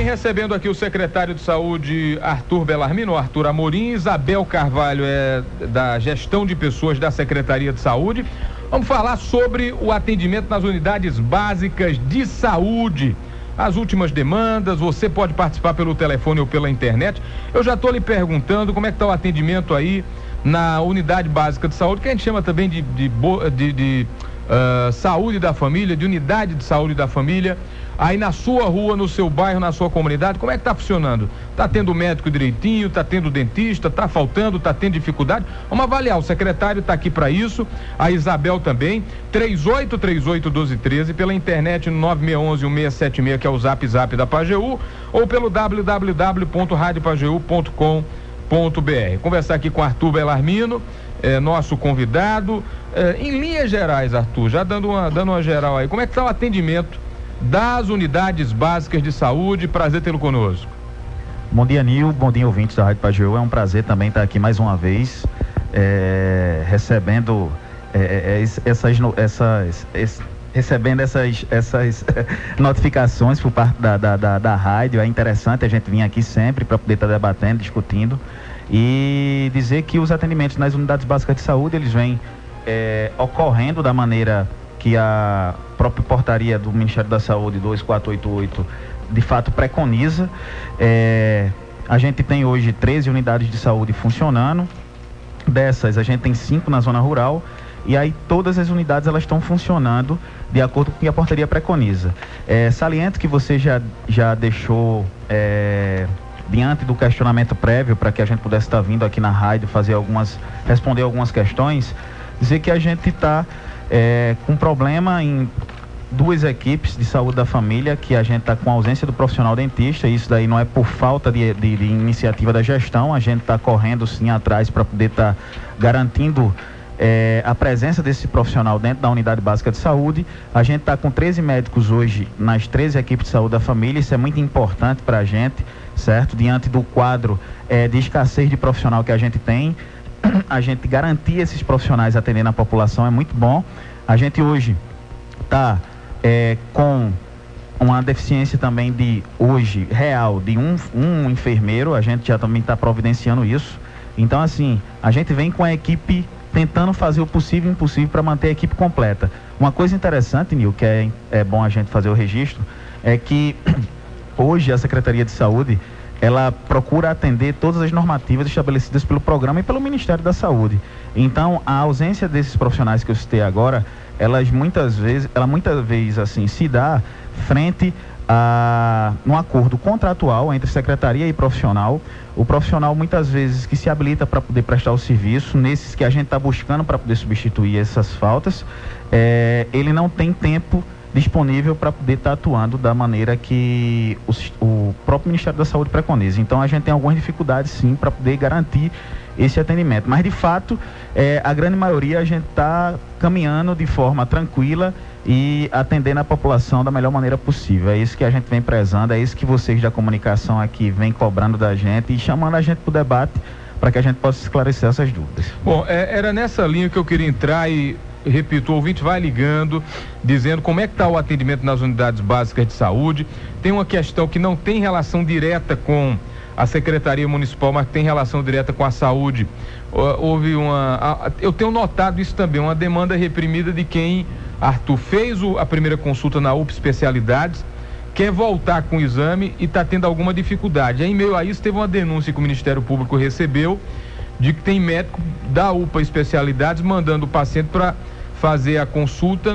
recebendo aqui o secretário de Saúde, Arthur Bellarmino, Arthur Amorim. Isabel Carvalho é da Gestão de Pessoas da Secretaria de Saúde. Vamos falar sobre o atendimento nas unidades básicas de saúde. As últimas demandas, você pode participar pelo telefone ou pela internet. Eu já estou lhe perguntando como é que está o atendimento aí na unidade básica de saúde, que a gente chama também de saúde da família, de unidade de saúde da família, aí na sua rua, no seu bairro, na sua comunidade. Como é que está funcionando? Está tendo médico direitinho, está tendo dentista, está faltando, está tendo dificuldade? Vamos avaliar, o secretário está aqui para isso, a Isabel também. 3838-1213, pela internet no 9611-1676, que é o zap da Pajeú, ou pelo www.radiopageu.com.br. Conversar aqui com Arthur Bellarmino, nosso convidado. Em linhas gerais, Arthur, já dando uma geral aí, como é que está o atendimento das unidades básicas de saúde? Prazer tê-lo conosco. Bom dia, Nil, bom dia, ouvintes da Rádio Pajeú. É um prazer também estar aqui mais uma vez, recebendo essas notificações por parte da rádio. É interessante a gente vir aqui sempre para poder estar debatendo, discutindo, e dizer que os atendimentos nas unidades básicas de saúde, eles vêm ocorrendo da maneira que a própria portaria do Ministério da Saúde 2488 de fato preconiza. A gente tem hoje 13 unidades de saúde funcionando. Dessas, a gente tem 5 na zona rural, e aí todas as unidades elas estão funcionando de acordo com o que a portaria preconiza. Saliento que você já deixou diante do questionamento prévio, para que a gente pudesse estar vindo aqui na rádio responder algumas questões, dizer que a gente está com problema em 2 equipes de saúde da família, que a gente está com ausência do profissional dentista. Isso daí não é por falta de iniciativa da gestão, a gente está correndo sim atrás para poder estar garantindo a presença desse profissional dentro da unidade básica de saúde. A gente está com 13 médicos hoje nas 13 equipes de saúde da família. Isso é muito importante para a gente, certo? Diante do quadro de escassez de profissional que a gente tem, a gente garantir esses profissionais atendendo a população é muito bom. A gente hoje está com uma deficiência também real de um enfermeiro. A gente já também está providenciando isso. Então, assim, a gente vem com a equipe tentando fazer o possível e impossível para manter a equipe completa. Uma coisa interessante, Nil, que é bom a gente fazer o registro, é que hoje a Secretaria de Saúde, ela procura atender todas as normativas estabelecidas pelo programa e pelo Ministério da Saúde. Então, a ausência desses profissionais que eu citei agora, ela muitas vezes assim, se dá frente a um acordo contratual entre secretaria e profissional. O profissional, muitas vezes, que se habilita para poder prestar o serviço, nesses que a gente está buscando para poder substituir essas faltas, ele não tem tempo disponível para poder estar atuando da maneira que o próprio Ministério da Saúde preconiza. Então, a gente tem algumas dificuldades, sim, para poder garantir esse atendimento. Mas, de fato, a grande maioria a gente está caminhando de forma tranquila e atendendo a população da melhor maneira possível. É isso que a gente vem prezando, é isso que vocês da comunicação aqui vêm cobrando da gente e chamando a gente para o debate, para que a gente possa esclarecer essas dúvidas. Bom, era nessa linha que eu queria entrar e, repito, o ouvinte vai ligando, dizendo como é que está o atendimento nas unidades básicas de saúde. Tem uma questão que não tem relação direta com a Secretaria Municipal, mas tem relação direta com a saúde. Houve eu tenho notado isso também, uma demanda reprimida de quem, Arthur, fez a primeira consulta na UPA Especialidades, quer voltar com o exame e está tendo alguma dificuldade. Aí, em meio a isso, teve uma denúncia que o Ministério Público recebeu de que tem médico da UPA Especialidades mandando o paciente para fazer a consulta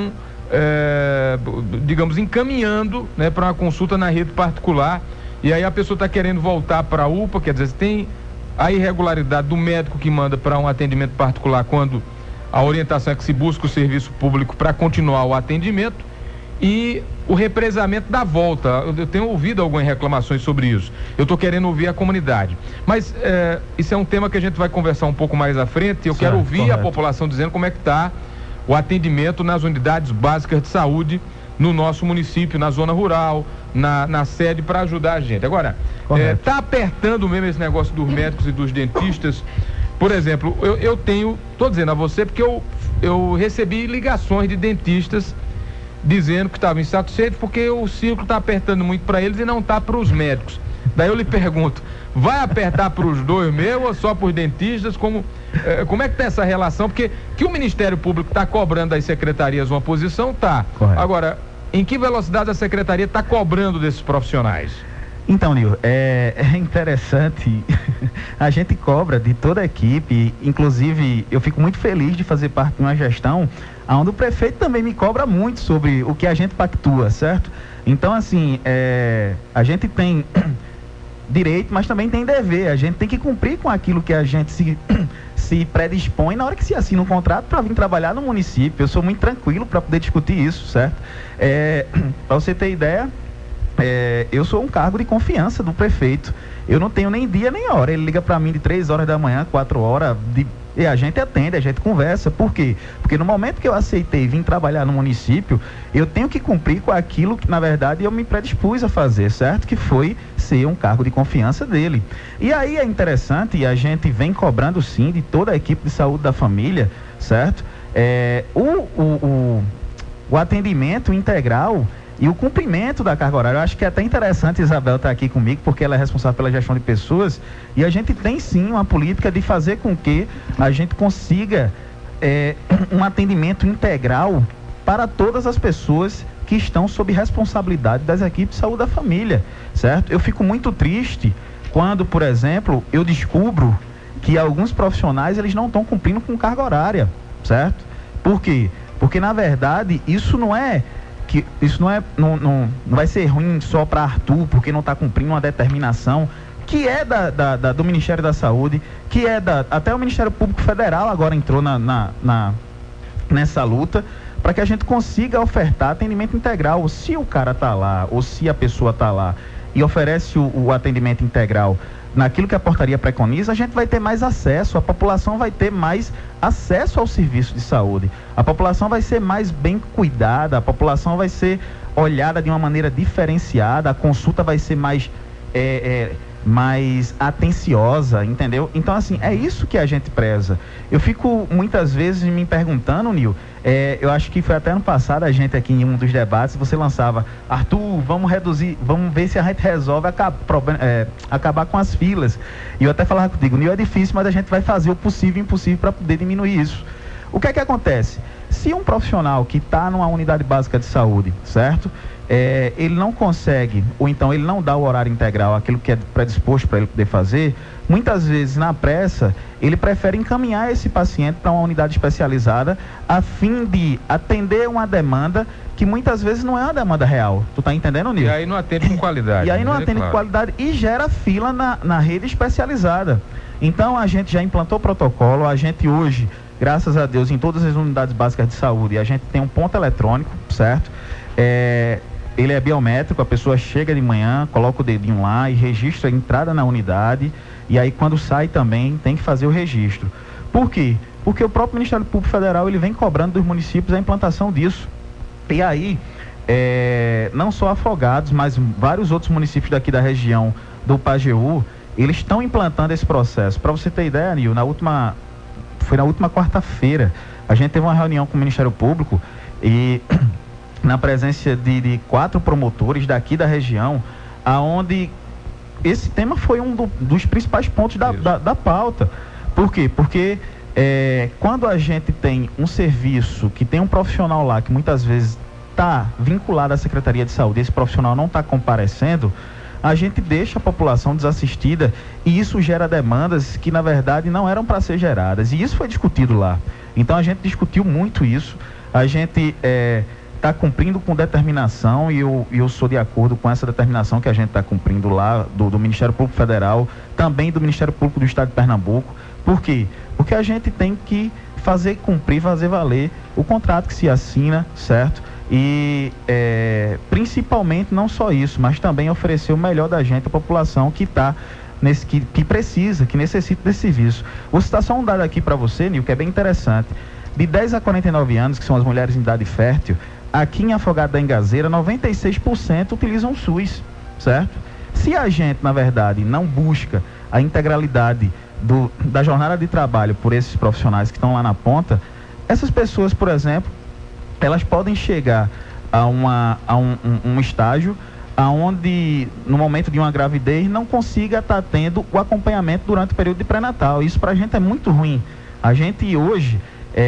digamos, encaminhando, né, para uma consulta na rede particular. E aí a pessoa está querendo voltar para a UPA, quer dizer, tem a irregularidade do médico que manda para um atendimento particular, quando a orientação é que se busca o serviço público para continuar o atendimento, e o represamento da volta. Eu tenho ouvido algumas reclamações sobre isso. Eu estou querendo ouvir a comunidade. Mas isso é um tema que a gente vai conversar um pouco mais à frente. Eu quero ouvir a população dizendo como é que está o atendimento nas unidades básicas de saúde no nosso município, na zona rural, na sede, para ajudar a gente. Agora, está apertando mesmo esse negócio dos médicos e dos dentistas. Por exemplo, estou dizendo a você porque eu recebi ligações de dentistas dizendo que estavam insatisfeitos porque o ciclo está apertando muito para eles e não está para os médicos. Daí eu lhe pergunto, vai apertar para os dois mesmo ou só para os dentistas? Como é que está essa relação? Porque que o Ministério Público está cobrando das secretarias uma posição, tá. Correto. Agora, em que velocidade a secretaria está cobrando desses profissionais? Então, Nil, é interessante, a gente cobra de toda a equipe, inclusive eu fico muito feliz de fazer parte de uma gestão onde o prefeito também me cobra muito sobre o que a gente pactua, certo? Então, assim, a gente tem direito, mas também tem dever, a gente tem que cumprir com aquilo que a gente se predispõe na hora que se assina um contrato para vir trabalhar no município. Eu sou muito tranquilo para poder discutir isso, certo? Para você ter ideia, eu sou um cargo de confiança do prefeito. Eu não tenho nem dia nem hora. Ele liga para mim de 3 horas da manhã, 4 horas, e a gente atende, a gente conversa. Por quê? Porque no momento que eu aceitei vir trabalhar no município, eu tenho que cumprir com aquilo que, na verdade, eu me predispus a fazer, certo? Que foi ser um cargo de confiança dele. E aí é interessante, e a gente vem cobrando, sim, de toda a equipe de saúde da família, certo? O atendimento integral e o cumprimento da carga horária. Eu acho que é até interessante Isabel estar aqui comigo, porque ela é responsável pela gestão de pessoas, e a gente tem sim uma política de fazer com que a gente consiga um atendimento integral para todas as pessoas que estão sob responsabilidade das equipes de saúde da família, certo? Eu fico muito triste quando, por exemplo, eu descubro que alguns profissionais eles não estão cumprindo com carga horária, certo? Por quê? Porque, na verdade, isso não vai ser ruim só para Arthur, porque não está cumprindo uma determinação que é do Ministério da Saúde, que é até o Ministério Público Federal agora entrou nessa luta, para que a gente consiga ofertar atendimento integral. Se o cara está lá, ou se a pessoa está lá e oferece o atendimento integral naquilo que a portaria preconiza, a gente vai ter mais acesso, a população vai ter mais acesso ao serviço de saúde, a população vai ser mais bem cuidada, a população vai ser olhada de uma maneira diferenciada, a consulta vai ser mais atenciosa, entendeu? Então, assim, é isso que a gente preza. Eu fico muitas vezes me perguntando, Nil, eu acho que foi até ano passado, a gente aqui em um dos debates, você lançava, Arthur, vamos reduzir, vamos ver se a gente resolve acabar com as filas. E eu até falava contigo, Nil, é difícil, mas a gente vai fazer o possível e impossível para poder diminuir isso. O que é que acontece? Se um profissional que está numa unidade básica de saúde, certo? Ele não consegue, ou então ele não dá o horário integral, aquilo que é predisposto para ele poder fazer, muitas vezes na pressa, ele prefere encaminhar esse paciente para uma unidade especializada a fim de atender uma demanda que muitas vezes não é uma demanda real. Tu tá entendendo, Nil? E aí não atende com qualidade. E aí não atende com qualidade e gera fila na rede especializada. Então a gente já implantou protocolo, a gente hoje, graças a Deus, em todas as unidades básicas de saúde, a gente tem um ponto eletrônico, certo? Ele é biométrico, a pessoa chega de manhã, coloca o dedinho lá e registra a entrada na unidade, e aí quando sai também tem que fazer o registro. Por quê? Porque o próprio Ministério Público Federal ele vem cobrando dos municípios a implantação disso. E aí, não só Afogados, mas vários outros municípios daqui da região do Pajeú, eles estão implantando esse processo. Para você ter ideia, Nil, foi na última quarta-feira, a gente teve uma reunião com o Ministério Público e na presença de 4 promotores daqui da região, aonde esse tema foi um dos principais pontos da pauta. Por quê? Porque quando a gente tem um serviço que tem um profissional lá que muitas vezes está vinculado à Secretaria de Saúde, esse profissional não está comparecendo, a gente deixa a população desassistida e isso gera demandas que na verdade não eram para ser geradas, e isso foi discutido lá. Então a gente discutiu muito isso, a gente está cumprindo com determinação e eu sou de acordo com essa determinação que a gente está cumprindo lá do Ministério Público Federal, também do Ministério Público do Estado de Pernambuco. Por quê? Porque a gente tem que fazer cumprir, fazer valer o contrato que se assina, certo? E principalmente não só isso, mas também oferecer o melhor da gente à população que está que precisa, que necessita desse serviço. Vou citar só um dado aqui para você, Nil, que é bem interessante. De 10 a 49 anos, que são as mulheres em idade fértil, aqui em Afogado da Engazeira, 96% utilizam o SUS, certo? Se a gente, na verdade, não busca a integralidade da jornada de trabalho por esses profissionais que estão lá na ponta, essas pessoas, por exemplo, elas podem chegar um estágio aonde no momento de uma gravidez não consiga estar tendo o acompanhamento durante o período de pré-natal. Isso para a gente é muito ruim. A gente hoje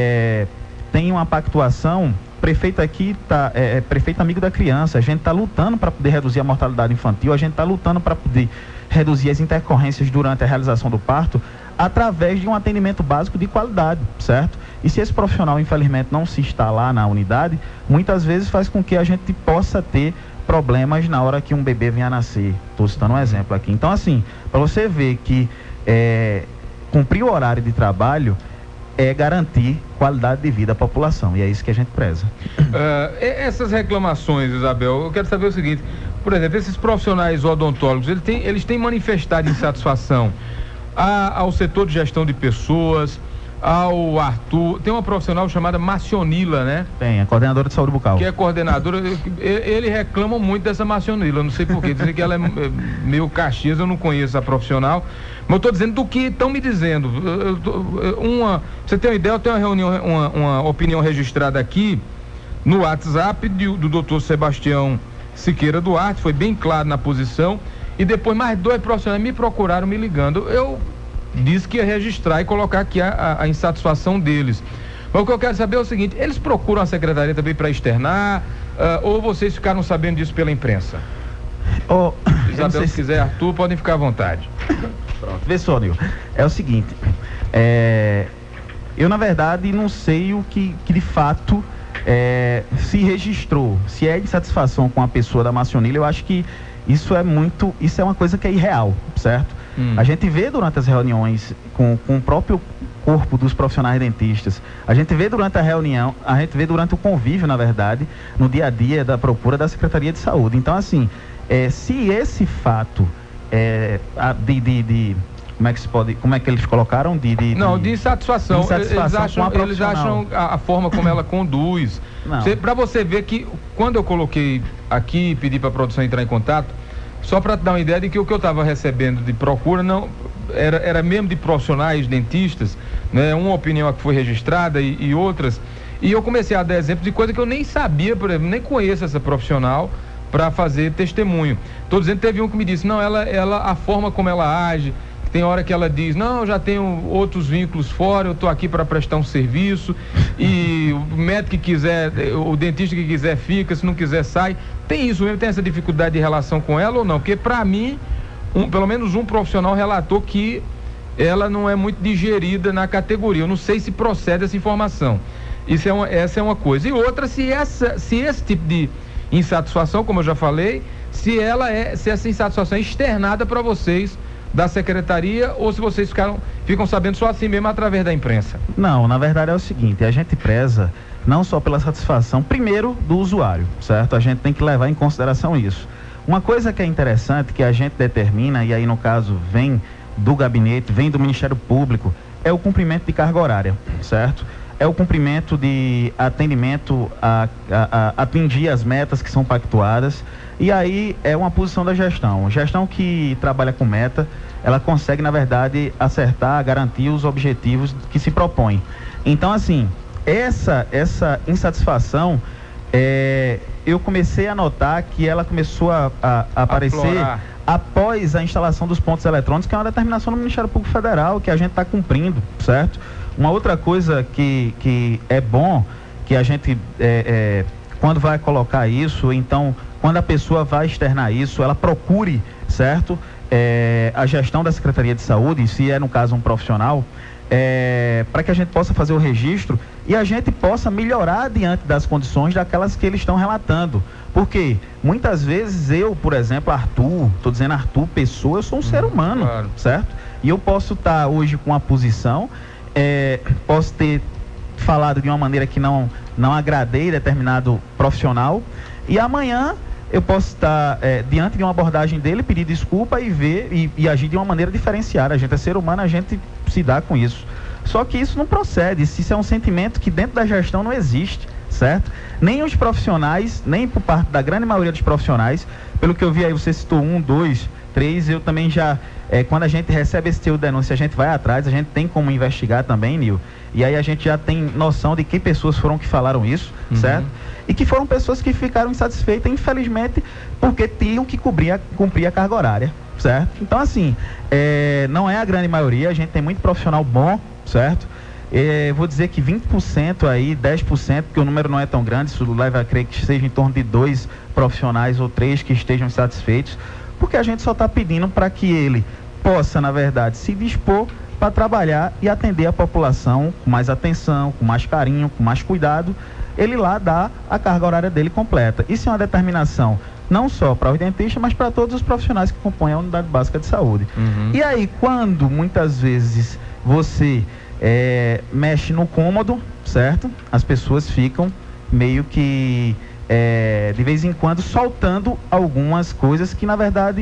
tem uma pactuação, prefeito aqui prefeito amigo da criança, a gente está lutando para poder reduzir a mortalidade infantil, a gente está lutando para poder reduzir as intercorrências durante a realização do parto através de um atendimento básico de qualidade, certo? E se esse profissional infelizmente não se instalar na unidade, muitas vezes faz com que a gente possa ter problemas na hora que um bebê venha a nascer. Estou citando um exemplo aqui. Então, assim, para você ver que cumprir o horário de trabalho é garantir qualidade de vida à população, e é isso que a gente preza. Essas reclamações, Isabel, eu quero saber o seguinte, por exemplo, esses profissionais odontólogos, eles têm manifestado insatisfação ao setor de gestão de pessoas, ao Arthur, tem uma profissional chamada Marcionila, né? Tem, a coordenadora de saúde bucal. Que é coordenadora, ele reclama muito dessa Marcionila, eu não sei porquê, dizem que ela é meio Caxias, eu não conheço a profissional, mas eu estou dizendo do que estão me dizendo. Você tem uma ideia, eu tenho uma opinião registrada aqui no WhatsApp do doutor Sebastião Siqueira Duarte, foi bem claro na posição, e depois mais 2 profissionais me procuraram, me ligando. Eu disse que ia registrar e colocar aqui a insatisfação deles. Mas o que eu quero saber é o seguinte, eles procuram a secretaria também para externar, ou vocês ficaram sabendo disso pela imprensa? Isabel, se quiser, Arthur, podem ficar à vontade. Pronto, vê só, Nil. É o seguinte, eu na verdade não sei o que de fato se registrou, se é insatisfação com a pessoa da Marcionila. Eu acho que isso é uma coisa que é irreal, certo? A gente vê durante as reuniões com o próprio corpo dos profissionais dentistas, a gente vê durante a reunião, a gente vê durante o convívio, na verdade, no dia a dia da procura da Secretaria de Saúde. Então, assim, se esse fato como é que eles colocaram? De insatisfação. Eles acham a forma como ela conduz. Para você ver que, quando eu coloquei aqui, pedi para a produção entrar em contato, só para te dar uma ideia de que o que eu estava recebendo de procura não era mesmo de profissionais dentistas, né? Uma opinião que foi registrada e outras. E eu comecei a dar exemplos de coisa que eu nem sabia, por exemplo, nem conheço essa profissional para fazer testemunho. Estou dizendo, teve um que me disse, não, a forma como ela age, tem hora que ela diz, não, eu já tenho outros vínculos fora, eu estou aqui para prestar um serviço, e o médico que quiser, o dentista que quiser fica, se não quiser sai. Tem isso mesmo, tem essa dificuldade de relação com ela ou não? Porque para mim, pelo menos um profissional relatou que ela não é muito digerida na categoria. Eu não sei se procede essa informação. Essa é uma coisa. E outra, se esse tipo de insatisfação, como eu já falei, se essa insatisfação é externada para vocês da secretaria, ou se vocês ficam sabendo só assim mesmo através da imprensa. Não, na verdade é o seguinte, a gente preza não só pela satisfação, primeiro, do usuário, certo? A gente tem que levar em consideração isso. Uma coisa que é interessante, que a gente determina, e aí no caso vem do gabinete, vem do Ministério Público, é o cumprimento de carga horária, certo? É o cumprimento de atendimento a atingir as metas que são pactuadas. E aí é uma posição da gestão. Gestão que trabalha com meta, ela consegue, na verdade, acertar, garantir os objetivos que se propõe. Então, assim, essa insatisfação, eu comecei a notar que ela começou a aparecer após a instalação dos pontos eletrônicos, que é uma determinação do Ministério Público Federal, que a gente está cumprindo, certo? Uma outra coisa que é bom, que a gente, quando vai colocar isso, então, quando a pessoa vai externar isso, ela procure, certo? A gestão da Secretaria de Saúde, se é no caso um profissional, para que a gente possa fazer o registro e a gente possa melhorar diante das condições daquelas que eles estão relatando. Porque muitas vezes eu, por exemplo, estou dizendo Arthur, pessoa, eu sou um ser humano, claro, certo? E eu posso estar hoje com uma posição, posso ter falado de uma maneira que não agradei determinado profissional, e amanhã eu posso estar diante de uma abordagem dele, pedir desculpa e ver e agir de uma maneira diferenciada. A gente é ser humano, a gente se dá com isso. Só que isso não procede, isso é um sentimento que dentro da gestão não existe, certo? Nem os profissionais, nem por parte da grande maioria dos profissionais, pelo que eu vi aí, você citou 1, 2, 3, eu também já, quando a gente recebe esse tipo de denúncia, a gente vai atrás, a gente tem como investigar também, Nil, e aí a gente já tem noção de que pessoas foram que falaram isso, certo? E que foram pessoas que ficaram insatisfeitas, infelizmente, porque tinham que cumprir a carga horária, certo? Então, assim, não é a grande maioria, a gente tem muito profissional bom, certo? Vou dizer que 20% aí, 10%, porque o número não é tão grande, isso leva a crer que seja em torno de 2 profissionais ou 3 que estejam insatisfeitos, porque a gente só está pedindo para que ele possa, na verdade, se dispor para trabalhar e atender a população com mais atenção, com mais carinho, com mais cuidado, ele lá dá a carga horária dele completa. Isso é uma determinação não só para os dentistas, mas para todos os profissionais que compõem a unidade básica de saúde. E aí, quando muitas vezes você mexe no cômodo, certo? As pessoas ficam meio que de vez em quando soltando algumas coisas que na verdade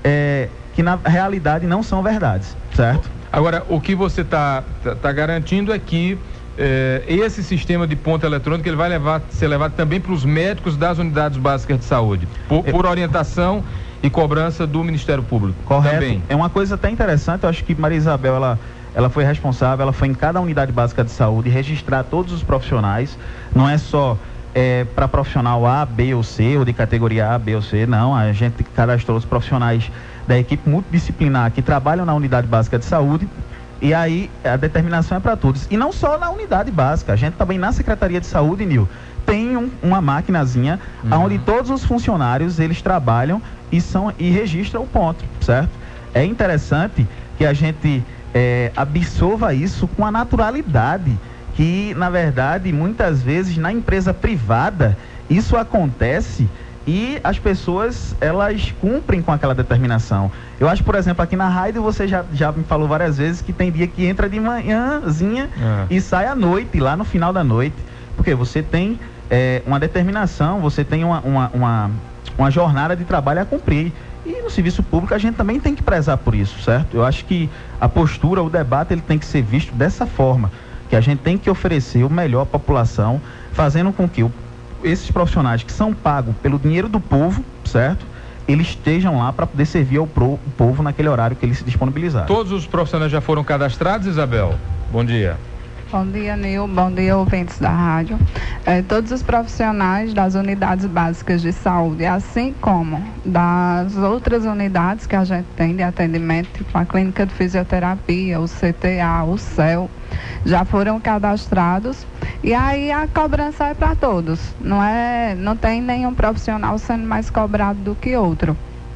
que na realidade não são verdades, certo? Agora, o que você tá garantindo é que esse sistema de ponto eletrônico ele vai ser levado também para os médicos das unidades básicas de saúde, por orientação e cobrança do Ministério Público. Correto. Também. É uma coisa até interessante, eu acho que Maria Isabel, ela foi responsável, ela foi em cada unidade básica de saúde registrar todos os profissionais, não é só para profissional A, B ou C, ou de categoria A, B ou C, não, a gente cadastrou os profissionais da equipe multidisciplinar que trabalham na unidade básica de saúde, e aí a determinação é para todos, e não só na unidade básica, a gente também na Secretaria de Saúde, Nil, tem uma maquinazinha onde todos os funcionários, eles trabalham e registram o ponto, certo? É interessante que a gente absorva isso com a naturalidade, que na verdade muitas vezes na empresa privada isso acontece e as pessoas elas cumprem com aquela determinação. Eu acho, por exemplo, aqui na rádio você já me falou várias vezes que tem dia que entra de manhãzinha e sai à noite, lá no final da noite, porque você tem uma determinação, você tem uma jornada de trabalho a cumprir. E no serviço público a gente também tem que prezar por isso, certo? Eu acho que a postura, o debate, ele tem que ser visto dessa forma, que a gente tem que oferecer o melhor à população, fazendo com que esses profissionais que são pagos pelo dinheiro do povo, certo? Eles estejam lá para poder servir ao povo naquele horário que eles se disponibilizaram. Todos os profissionais já foram cadastrados, Isabel? Bom dia. Bom dia, Nil. Bom dia, ouvintes da rádio. Todos os profissionais das unidades básicas de saúde, assim como das outras unidades que a gente tem de atendimento, tipo a Clínica de Fisioterapia, o CTA, o CEL, já foram cadastrados. E aí a cobrança é para todos. Não tem nenhum profissional sendo mais cobrado do que outro.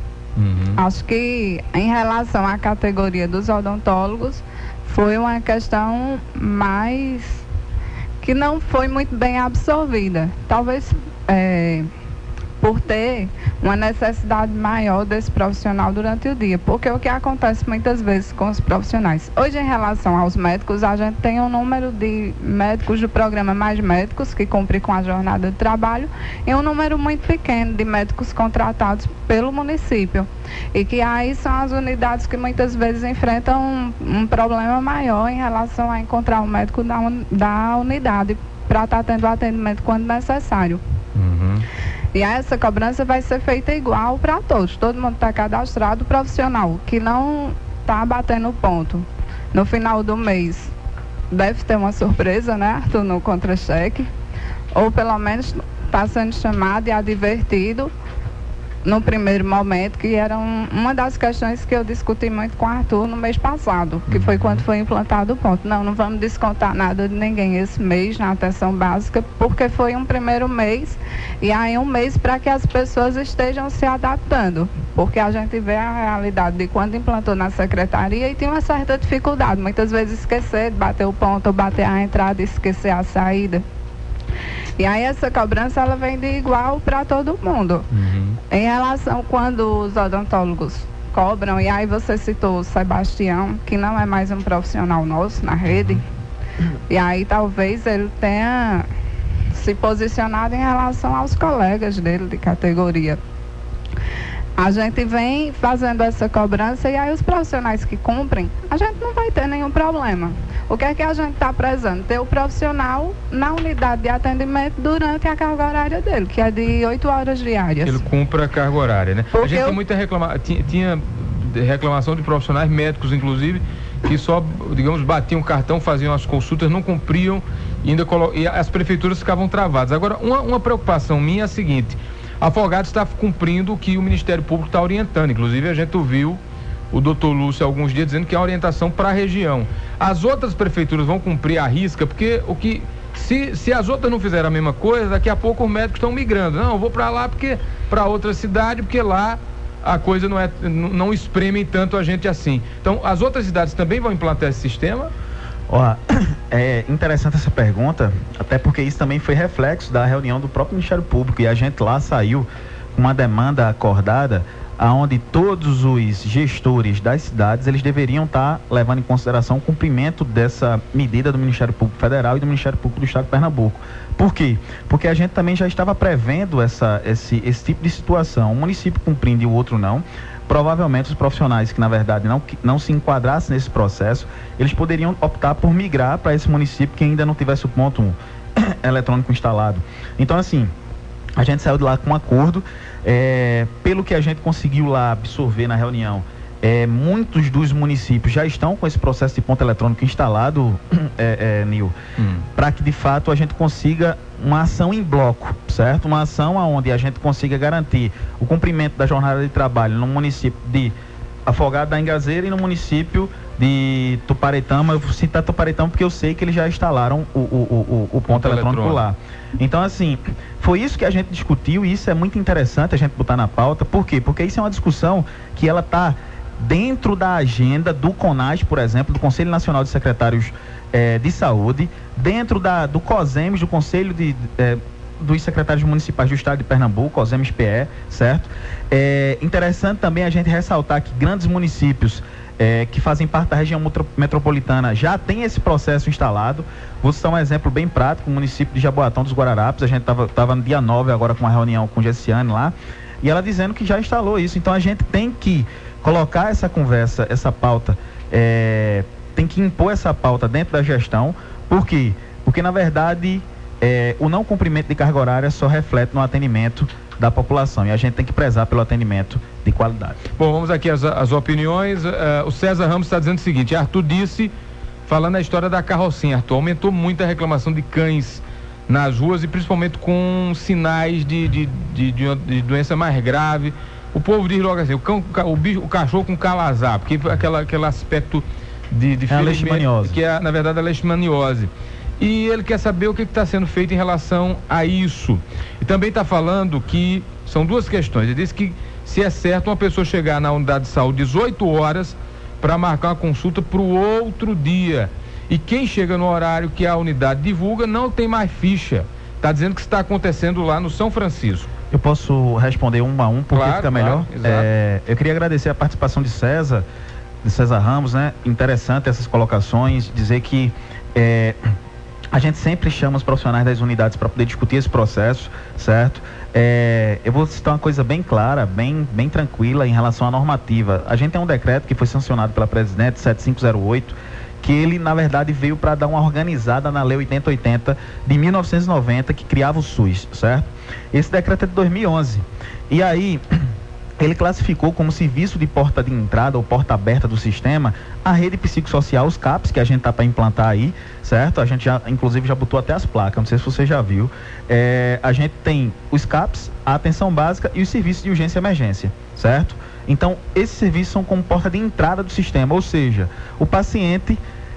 Acho que em relação à categoria dos odontólogos, foi uma questão mais que não foi muito bem absorvida. Talvez por ter uma necessidade maior desse profissional durante o dia. Porque o que acontece muitas vezes com os profissionais? Hoje, em relação aos médicos, a gente tem um número de médicos do programa Mais Médicos, que cumpre com a jornada de trabalho, e um número muito pequeno de médicos contratados pelo município. E que aí são as unidades que muitas vezes enfrentam um problema maior em relação a encontrar um médico da unidade para estar tendo atendimento quando necessário. E essa cobrança vai ser feita igual para todos. Todo mundo está cadastrado. O profissional que não está batendo o ponto no final do mês deve ter uma surpresa, né, Arthur, no contra-cheque. Ou pelo menos está sendo chamado e advertido no primeiro momento, que era uma das questões que eu discuti muito com o Arthur no mês passado, que foi quando foi implantado o ponto. Não vamos descontar nada de ninguém esse mês na atenção básica, porque foi um primeiro mês, e aí um mês para que as pessoas estejam se adaptando, porque a gente vê a realidade de quando implantou na secretaria e tinha uma certa dificuldade, muitas vezes esquecer de bater o ponto, ou bater a entrada e esquecer a saída. E aí essa cobrança ela vem de igual para todo mundo. Em relação quando os odontólogos cobram, e aí você citou o Sebastião, que não é mais um profissional nosso na rede, e aí talvez ele tenha se posicionado em relação aos colegas dele de categoria. A gente vem fazendo essa cobrança e aí os profissionais que cumprem, a gente não vai ter nenhum problema. O que é que a gente está prezando? Ter o profissional na unidade de atendimento durante a carga horária dele, que é de 8 horas diárias. Ele cumpre a carga horária, né? Porque a gente tem muita tinha reclamação de profissionais médicos, inclusive, que só, digamos, batiam o cartão, faziam as consultas, não cumpriam e as prefeituras ficavam travadas. Agora, uma preocupação minha é a seguinte: Afogados está cumprindo o que o Ministério Público está orientando. Inclusive, a gente ouviu o doutor Lúcio há alguns dias dizendo que é a orientação para a região. As outras prefeituras vão cumprir a risca, porque se as outras não fizerem a mesma coisa, daqui a pouco os médicos estão migrando. Não, eu vou para lá para outra cidade, porque lá a coisa não espreme tanto a gente assim. Então, as outras cidades também vão implantar esse sistema? Ó, é interessante essa pergunta, até porque isso também foi reflexo da reunião do próprio Ministério Público, e a gente lá saiu com uma demanda acordada, aonde todos os gestores das cidades, eles deveriam estar levando em consideração o cumprimento dessa medida do Ministério Público Federal e do Ministério Público do Estado de Pernambuco. Por quê? Porque a gente também já estava prevendo esse tipo de situação, um município cumprindo e o outro não. Provavelmente os profissionais que na verdade não se enquadrassem nesse processo, eles poderiam optar por migrar para esse município que ainda não tivesse o ponto eletrônico instalado. Então, assim, a gente saiu de lá com um acordo, pelo que a gente conseguiu lá absorver na reunião, muitos dos municípios já estão com esse processo de ponto eletrônico instalado, Nil, para que de fato a gente consiga uma ação em bloco, certo? Uma ação onde a gente consiga garantir o cumprimento da jornada de trabalho no município de Afogado da Ingazeira e no município de Tuparetama. Eu vou citar Tuparetama porque eu sei que eles já instalaram o ponto eletrônico lá. Então, assim, foi isso que a gente discutiu, e isso é muito interessante a gente botar na pauta. Por quê? Porque isso é uma discussão que ela está dentro da agenda do CONAS, por exemplo, do Conselho Nacional de Secretários de Saúde, dentro do COSEMES, do Conselho dos Secretários Municipais do Estado de Pernambuco, COSEMES-PE, certo? Interessante também a gente ressaltar que grandes municípios que fazem parte da região metropolitana já tem esse processo instalado. Vou citar um exemplo bem prático: o município de Jaboatão dos Guararapes. A gente estava no dia 9 agora com uma reunião com Gessiane lá, e ela dizendo que já instalou isso. Então a gente tem que colocar essa conversa, essa pauta, tem que impor essa pauta dentro da gestão. Por quê? Porque na verdade o não cumprimento de carga horária só reflete no atendimento da população, e a gente tem que prezar pelo atendimento de qualidade. Bom, vamos aqui às opiniões. O César Ramos está dizendo o seguinte: Arthur disse, falando a história da carrocinha, Arthur, aumentou muito a reclamação de cães nas ruas, e principalmente com sinais de doença mais grave. O povo diz logo assim: o cachorro com calazar, porque aquele aspecto de a leishmaniose, que é na verdade a leishmaniose. E ele quer saber o que está sendo feito em relação a isso. E também está falando que são duas questões. Ele disse que se é certo uma pessoa chegar na unidade de saúde 18 horas para marcar uma consulta para o outro dia, e quem chega no horário que a unidade divulga não tem mais ficha. Está dizendo que está acontecendo lá no São Francisco. Eu posso responder um a um, porque fica melhor? Eu queria agradecer a participação de César Ramos, né? Interessante essas colocações, dizer que a gente sempre chama os profissionais das unidades para poder discutir esse processo, certo? Eu vou citar uma coisa bem clara, bem tranquila em relação à normativa. A gente tem um decreto que foi sancionado pela presidente, 7508, que ele, na verdade, veio para dar uma organizada na Lei 8080 de 1990, que criava o SUS, certo? Esse decreto é de 2011. E aí, ele classificou como serviço de porta de entrada ou porta aberta do sistema a rede psicossocial, os CAPs, que a gente está para implantar aí, certo? A gente inclusive já botou até as placas, não sei se você já viu. A gente tem os CAPs, a atenção básica e os serviços de urgência e emergência, certo? Então, esses serviços são como porta de entrada do sistema, ou seja, o paciente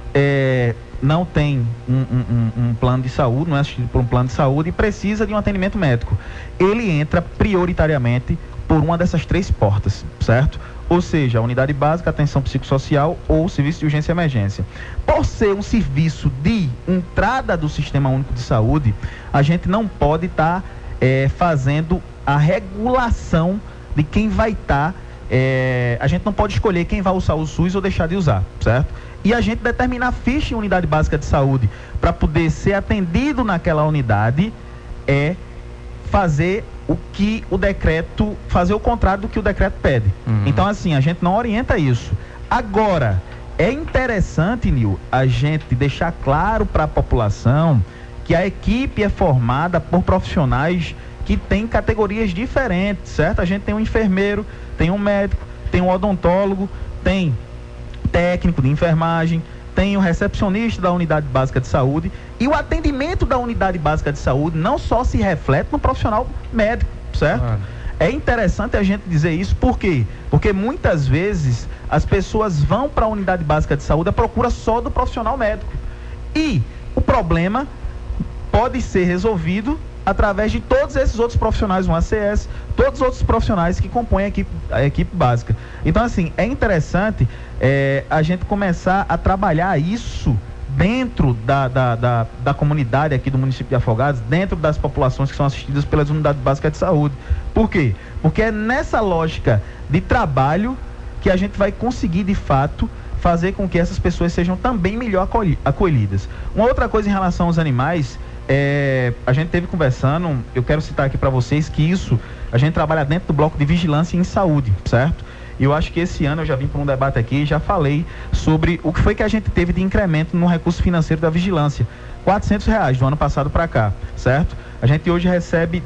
não tem um plano de saúde, não é assistido por um plano de saúde e precisa de um atendimento médico. Ele entra prioritariamente por uma dessas três portas, certo? Ou seja, a unidade básica, atenção psicossocial ou serviço de urgência e emergência. Por ser um serviço de entrada do Sistema Único de Saúde, a gente não pode estar fazendo a regulação de quem vai estar. A gente não pode escolher quem vai usar o SUS ou deixar de usar, certo? E a gente determinar a ficha em unidade básica de saúde para poder ser atendido naquela unidade fazer o que o decreto, fazer o contrário do que o decreto pede. Então, assim, a gente não orienta isso. Agora, é interessante, Nil, a gente deixar claro para a população que a equipe é formada por profissionais que têm categorias diferentes, certo? A gente tem um enfermeiro, tem um médico, tem um odontólogo, tem técnico de enfermagem, tem o recepcionista da unidade básica de saúde, e o atendimento da unidade básica de saúde não só se reflete no profissional médico, certo? É interessante a gente dizer isso, por quê? Porque muitas vezes as pessoas vão para a unidade básica de saúde à procura só do profissional médico. E o problema pode ser resolvido através de todos esses outros profissionais, um ACS, todos os outros profissionais que compõem a equipe básica. Então, assim, é interessante a gente começar a trabalhar isso dentro da comunidade aqui do município de Afogados, dentro das populações que são assistidas pelas unidades básicas de saúde. Por quê? Porque é nessa lógica de trabalho que a gente vai conseguir, de fato, fazer com que essas pessoas sejam também melhor acolhidas. Uma outra coisa em relação aos animais, a gente teve conversando, eu quero citar aqui para vocês que isso, a gente trabalha dentro do bloco de vigilância em saúde, certo? E eu acho que esse ano eu já vim para um debate aqui e já falei sobre o que foi que a gente teve de incremento no recurso financeiro da vigilância. R$400 do ano passado para cá, certo? A gente hoje recebe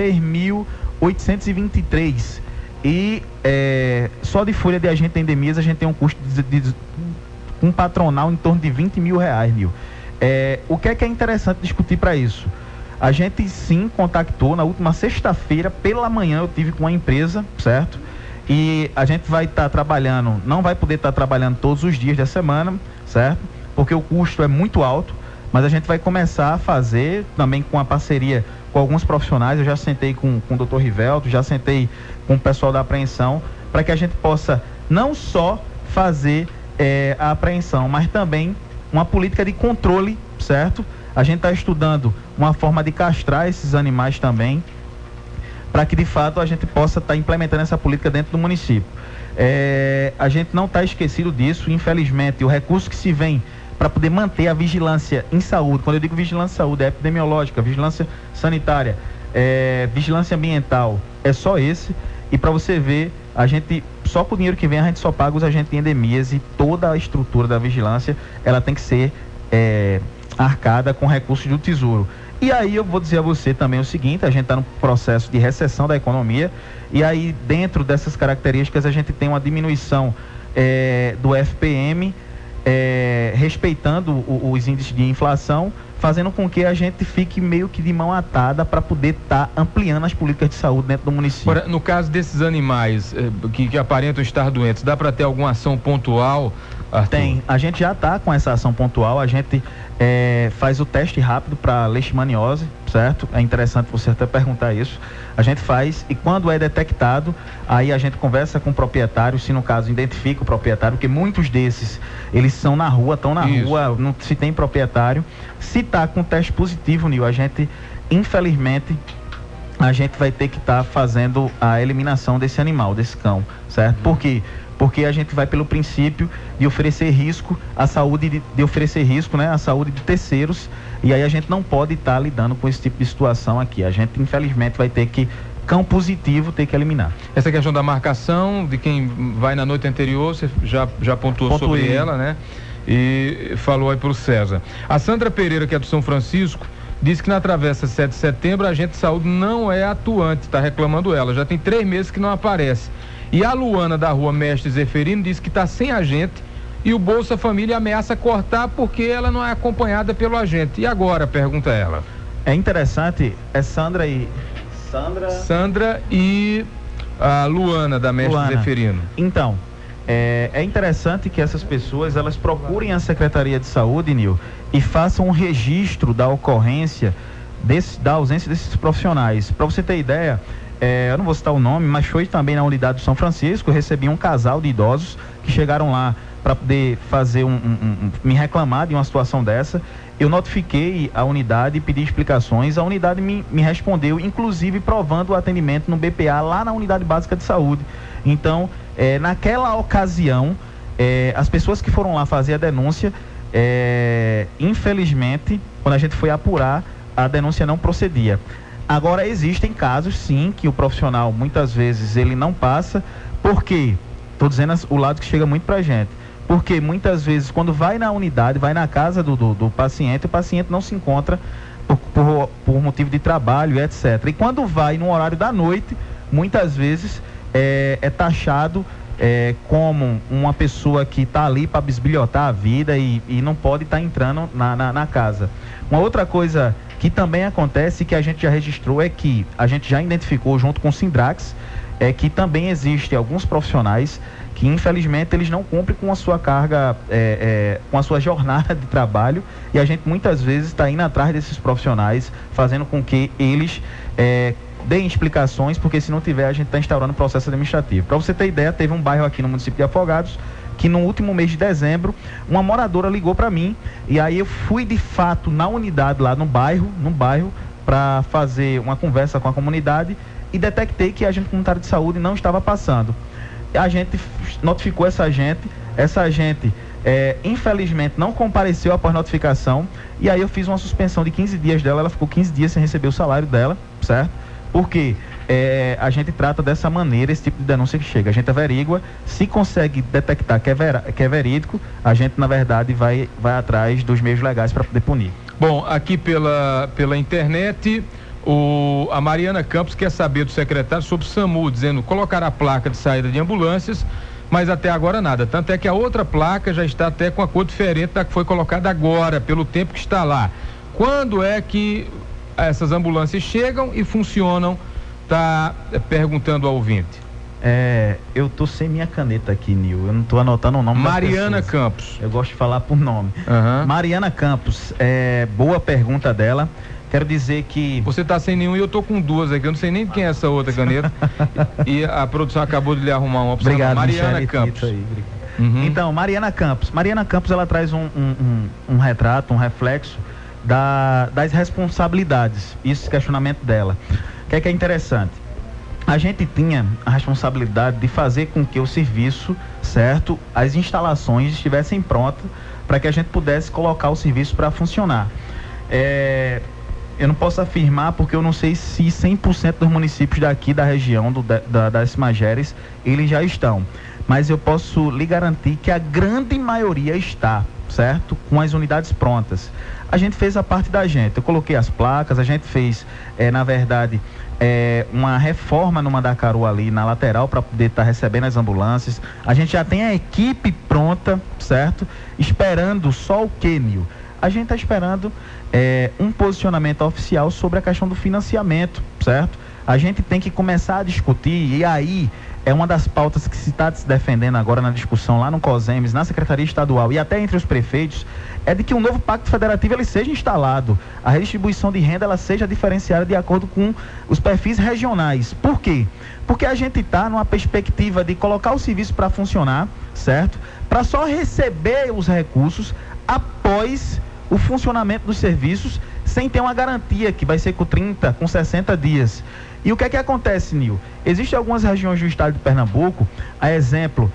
16.823 e só de folha de agente de endemias a gente tem um custo de um patronal em torno de R$20 mil, Nil. O que é interessante discutir para isso? A gente sim contactou na última sexta-feira, pela manhã eu tive com uma empresa, certo? E a gente vai estar trabalhando, não vai poder estar trabalhando todos os dias da semana, certo? Porque o custo é muito alto, mas a gente vai começar a fazer também com a parceria com alguns profissionais. Eu já sentei com o Dr. Rivelto, já sentei com o pessoal da apreensão, para que a gente possa não só fazer a apreensão, mas também uma política de controle, certo? A gente está estudando uma forma de castrar esses animais também, para que de fato a gente possa estar implementando essa política dentro do município. A gente não está esquecido disso, infelizmente. O recurso que se vem para poder manter a vigilância em saúde, quando eu digo vigilância em saúde, é epidemiológica, vigilância sanitária, vigilância ambiental, é só esse. E para você ver, a gente, só com o dinheiro que vem, a gente só paga os agentes de endemias, e toda a estrutura da vigilância, ela tem que ser arcada com recursos do Tesouro. E aí eu vou dizer a você também o seguinte: a gente está no processo de recessão da economia, e aí dentro dessas características a gente tem uma diminuição do FPM, respeitando os índices de inflação, fazendo com que a gente fique meio que de mão atada para poder estar ampliando as políticas de saúde dentro do município. Agora, no caso desses animais que aparentam estar doentes, dá para ter alguma ação pontual, Arthur? Tem, a gente já está com essa ação pontual. A gente faz o teste rápido para leishmaniose, certo? É interessante você até perguntar isso. A gente faz, e quando é detectado, aí a gente conversa com o proprietário, se no caso identifica o proprietário, porque muitos desses, eles são na rua, estão na rua, não se tem proprietário. Se está com teste positivo, Nil, a gente, infelizmente, a gente vai ter que estar fazendo a eliminação desse animal, desse cão, certo? Por quê? Porque a gente vai pelo princípio de oferecer risco à saúde, de oferecer risco, né, à saúde de terceiros, e aí a gente não pode estar lidando com esse tipo de situação aqui. A gente, infelizmente, vai ter que, cão positivo, ter que eliminar. Essa questão da marcação, de quem vai na noite anterior, você já pontuou sobre ela, né? E falou aí pro César. A Sandra Pereira, que é do São Francisco, disse que na Travessa 7 de Setembro a agente de saúde não é atuante, está reclamando ela. Já tem 3 meses que não aparece. E a Luana, da rua Mestre Zeferino, disse que está sem agente, e o Bolsa Família ameaça cortar porque ela não é acompanhada pelo agente. E agora, pergunta ela. É interessante, Sandra e a Luana, da Mestre Zeferino. Então, é interessante que essas pessoas, elas procurem a Secretaria de Saúde, Nil, e façam um registro da ocorrência da ausência desses profissionais. Para você ter ideia, eu não vou citar o nome, mas foi também na unidade do São Francisco. Eu recebi um casal de idosos que chegaram lá para poder fazer me reclamar de uma situação dessa. Eu notifiquei a unidade e pedi explicações. A unidade me respondeu, inclusive provando o atendimento no BPA lá na unidade básica de saúde. Então, naquela ocasião, as pessoas que foram lá fazer a denúncia, infelizmente, quando a gente foi apurar, a denúncia não procedia. Agora, existem casos, sim, que o profissional, muitas vezes, ele não passa. Por quê? Estou dizendo o lado que chega muito pra gente. Porque, muitas vezes, quando vai na unidade, vai na casa do paciente, o paciente não se encontra por motivo de trabalho, etc. E quando vai no horário da noite, muitas vezes é taxado como uma pessoa que está ali para bisbilhotar a vida e não pode estar entrando na casa. Uma outra coisa que também acontece, que a gente já registrou, é que a gente já identificou junto com o Sindrax, é que também existem alguns profissionais que infelizmente eles não cumprem com a sua carga, com a sua jornada de trabalho, e a gente muitas vezes está indo atrás desses profissionais, fazendo com que eles deem explicações, porque se não tiver, a gente está instaurando processo administrativo. Para você ter ideia, teve um bairro aqui no município de Afogados, que no último mês de dezembro, uma moradora ligou para mim, e aí eu fui de fato na unidade lá no bairro, para fazer uma conversa com a comunidade, e detectei que a agente comunitário de saúde não estava passando. A gente notificou essa agente infelizmente não compareceu após notificação, e aí eu fiz uma suspensão de 15 dias dela, ela ficou 15 dias sem receber o salário dela, certo? Porque a gente trata dessa maneira esse tipo de denúncia que chega. A gente averigua, se consegue detectar que é verídico, a gente, na verdade, vai atrás dos meios legais para poder punir. Bom, aqui pela internet, a Mariana Campos quer saber do secretário sobre o SAMU, dizendo colocar a placa de saída de ambulâncias, mas até agora nada. Tanto é que a outra placa já está até com a cor diferente da que foi colocada agora, pelo tempo que está lá. Quando é que essas ambulâncias chegam e funcionam? Está perguntando ao ouvinte. Eu tô sem minha caneta aqui, Nil. Eu não tô anotando o nome. Mariana Campos. Eu gosto de falar por nome. Mariana Campos, boa pergunta dela. Quero dizer que... Você tá sem nenhum e eu tô com duas aqui. Eu não sei nem quem é essa outra caneta. E a produção acabou de lhe arrumar uma opção. Obrigado, Mariana Michele, Campos. aí, Então, Mariana Campos, ela traz um retrato, um reflexo das responsabilidades. Esse questionamento dela. O que é interessante? A gente tinha a responsabilidade de fazer com que o serviço, certo, as instalações estivessem prontas para que a gente pudesse colocar o serviço para funcionar. Eu não posso afirmar porque eu não sei se 100% dos municípios daqui da região das Mageres, eles já estão. Mas eu posso lhe garantir que a grande maioria está, certo? Com as unidades prontas. A gente fez a parte da gente. Eu coloquei as placas, a gente fez, na verdade, uma reforma no Mandacaru ali na lateral para poder estar recebendo as ambulâncias. A gente já tem a equipe pronta, certo? Esperando só o quê, Nil? A gente está esperando um posicionamento oficial sobre a questão do financiamento, certo? A gente tem que começar a discutir, e aí é uma das pautas que se está se defendendo agora na discussão lá no COSEMES, na Secretaria Estadual e até entre os prefeitos, é de que um novo pacto federativo ele seja instalado, a redistribuição de renda ela seja diferenciada de acordo com os perfis regionais. Por quê? Porque a gente está numa perspectiva de colocar o serviço para funcionar, certo? Para só receber os recursos após o funcionamento dos serviços, sem ter uma garantia que vai ser com 30, com 60 dias. E o que é que acontece, Nil? Existem algumas regiões do estado de Pernambuco, a exemplo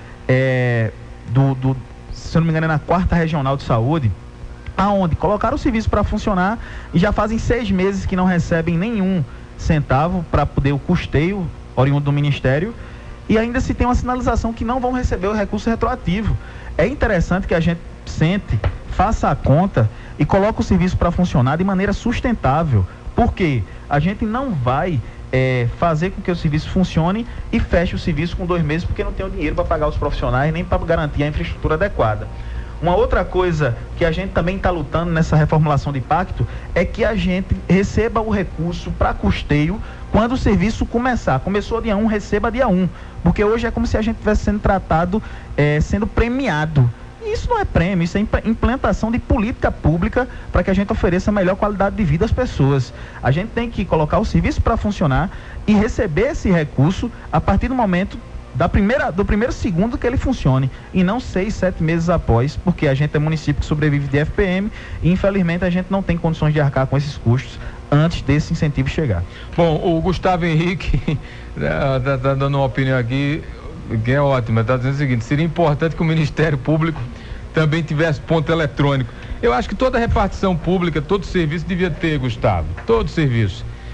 se eu não me engano, é na 4ª Regional de Saúde, aonde colocaram o serviço para funcionar e já fazem 6 meses que não recebem nenhum centavo para poder o custeio oriundo do Ministério, e ainda se tem uma sinalização que não vão receber o recurso retroativo. É interessante que a gente sente, faça a conta e coloque o serviço para funcionar de maneira sustentável, porque a gente não vai fazer com que o serviço funcione e feche o serviço com 2 meses porque não tem o dinheiro para pagar os profissionais nem para garantir a infraestrutura adequada. Uma outra coisa que a gente também está lutando nessa reformulação de pacto é que a gente receba o recurso para custeio quando o serviço começar. Começou dia 1, receba dia 1, porque hoje é como se a gente estivesse sendo tratado, sendo premiado. Isso não é prêmio, isso é implantação de política pública para que a gente ofereça melhor qualidade de vida às pessoas. A gente tem que colocar o serviço para funcionar e receber esse recurso a partir do momento do primeiro segundo que ele funcione, e não 6, 7 meses após, porque a gente é município que sobrevive de FPM e infelizmente a gente não tem condições de arcar com esses custos antes desse incentivo chegar. Bom, o Gustavo Henrique está dando uma opinião aqui que é ótima, está dizendo o seguinte: seria importante que o Ministério Público também tivesse ponto eletrônico. Eu acho que toda repartição pública, todo serviço devia ter, Gustavo, todo serviço.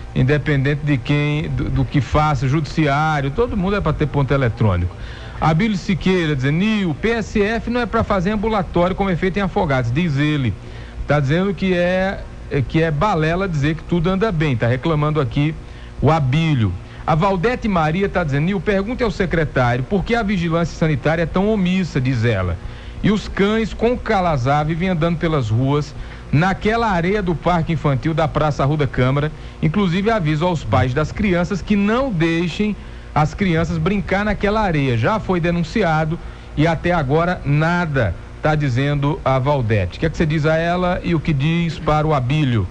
independente de quem, do que faça, judiciário, todo mundo é para ter ponto eletrônico. Abílio Siqueira dizendo, Nil, PSF não é para fazer ambulatório como é feito em Afogados, diz ele. Está dizendo que é balela dizer que tudo anda bem, está reclamando aqui o Abílio. A Valdete Maria está dizendo, Nil, pergunte ao secretário por que a vigilância sanitária é tão omissa, diz ela. E os cães com calazar vivem andando pelas ruas, naquela areia do parque infantil da Praça Arruda Câmara. Inclusive aviso aos pais das crianças que não deixem as crianças brincar naquela areia. Já foi denunciado e até agora nada, está dizendo a Valdete. O que é que você diz a ela e o que diz para o Abílio?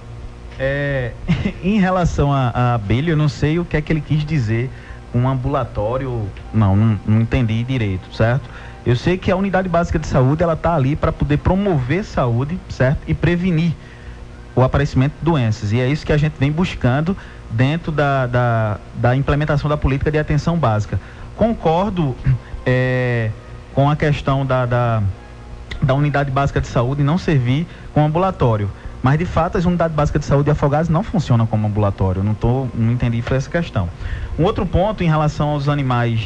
Em relação a Abílio, eu não sei o que é que ele quis dizer com ambulatório, não entendi direito, certo? Eu sei que a unidade básica de saúde, ela está ali para poder promover saúde, certo? E prevenir o aparecimento de doenças. E é isso que a gente vem buscando dentro da implementação da política de atenção básica. Concordo com a questão da unidade básica de saúde não servir como ambulatório. Mas, de fato, as unidades básicas de saúde de Afogados não funcionam como ambulatório. Não entendi foi essa questão. Um outro ponto em relação aos animais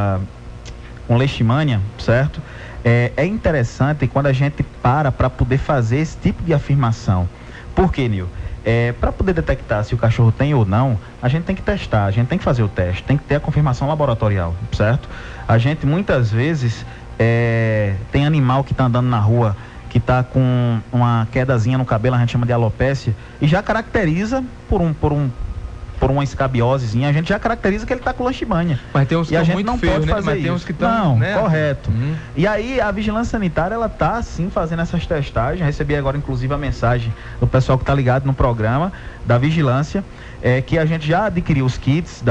com leishmania, certo? É interessante quando a gente para poder fazer esse tipo de afirmação. Por quê, Nil? Para poder detectar se o cachorro tem ou não, a gente tem que testar, a gente tem que fazer o teste, tem que ter a confirmação laboratorial, certo? A gente, muitas vezes, tem animal que está andando na rua, que está com uma quedazinha no cabelo, a gente chama de alopécia, e já caracteriza por uma escabiosezinha, a gente já caracteriza que ele está com leishmania. Mas tem uns que estão muito feios, né? Mas tem uns que estão, né? Correto. E aí a vigilância sanitária, ela está sim fazendo essas testagens. Recebi agora inclusive a mensagem do pessoal que está ligado no programa da vigilância, que a gente já adquiriu os kits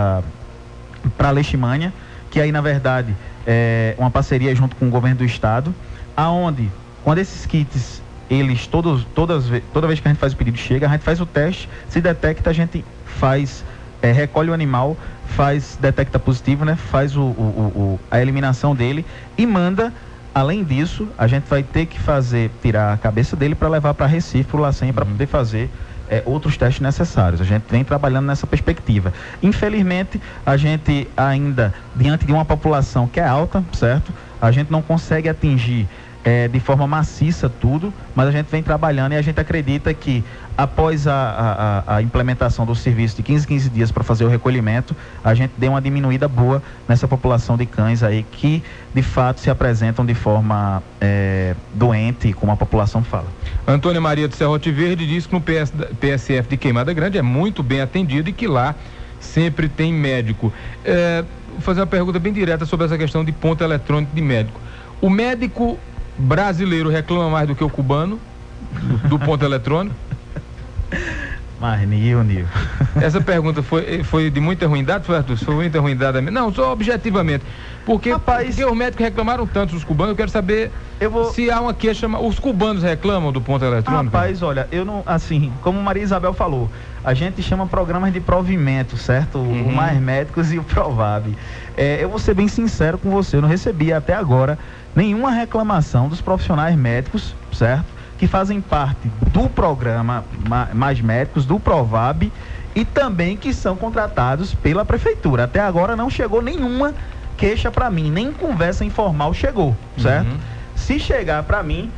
para leishmania, que aí na verdade é uma parceria junto com o governo do estado, aonde quando esses kits, eles toda vez que a gente faz o pedido chega, a gente faz o teste, se detecta, a gente faz, recolhe o animal, detecta positivo, né? Faz a eliminação dele e manda. Além disso, a gente vai ter que tirar a cabeça dele para levar para Recife, para o LACEN, para poder fazer outros testes necessários. A gente vem trabalhando nessa perspectiva. Infelizmente, a gente ainda, diante de uma população que é alta, certo? A gente não consegue atingir de forma maciça tudo, mas a gente vem trabalhando e a gente acredita que após a implementação do serviço de 15 dias para fazer o recolhimento, a gente dê uma diminuída boa nessa população de cães aí que de fato se apresentam de forma doente, como a população fala. Antônia Maria do Serrote Verde diz que no PSF de Queimada Grande é muito bem atendido e que lá sempre tem médico. Vou fazer uma pergunta bem direta sobre essa questão de ponto eletrônico de médico. O médico brasileiro reclama mais do que o cubano do ponto eletrônico? Mas, Nil. Essa pergunta foi de muita ruindade, foi, Arthur? Foi muita ruindade? Não, só objetivamente. Porque os médicos reclamaram tanto, os cubanos, eu quero saber se há uma queixa. Os cubanos reclamam do ponto eletrônico? Rapaz, olha, eu não, assim, como Maria Isabel falou, a gente chama programas de provimento, certo? O Mais Médicos e o Provab. Eu vou ser bem sincero com você, eu não recebi até agora nenhuma reclamação dos profissionais médicos, certo? Que fazem parte do programa Mais Médicos, do Provab, e também que são contratados pela prefeitura. Até agora não chegou nenhuma queixa para mim, nem conversa informal chegou, certo? Se chegar para mim,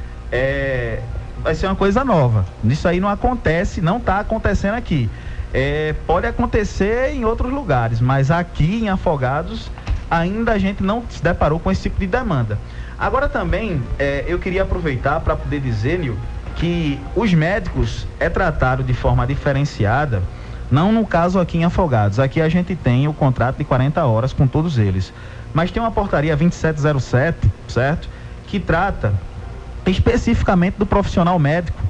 vai ser uma coisa nova. Isso aí não acontece, não está acontecendo aqui. Pode acontecer em outros lugares, mas aqui em Afogados ainda a gente não se deparou com esse tipo de demanda. Agora também, eu queria aproveitar para poder dizer, Nil, que os médicos tratado de forma diferenciada, não no caso aqui em Afogados. Aqui a gente tem o contrato de 40 horas com todos eles. Mas tem uma portaria 2707, certo? Que trata especificamente do profissional médico,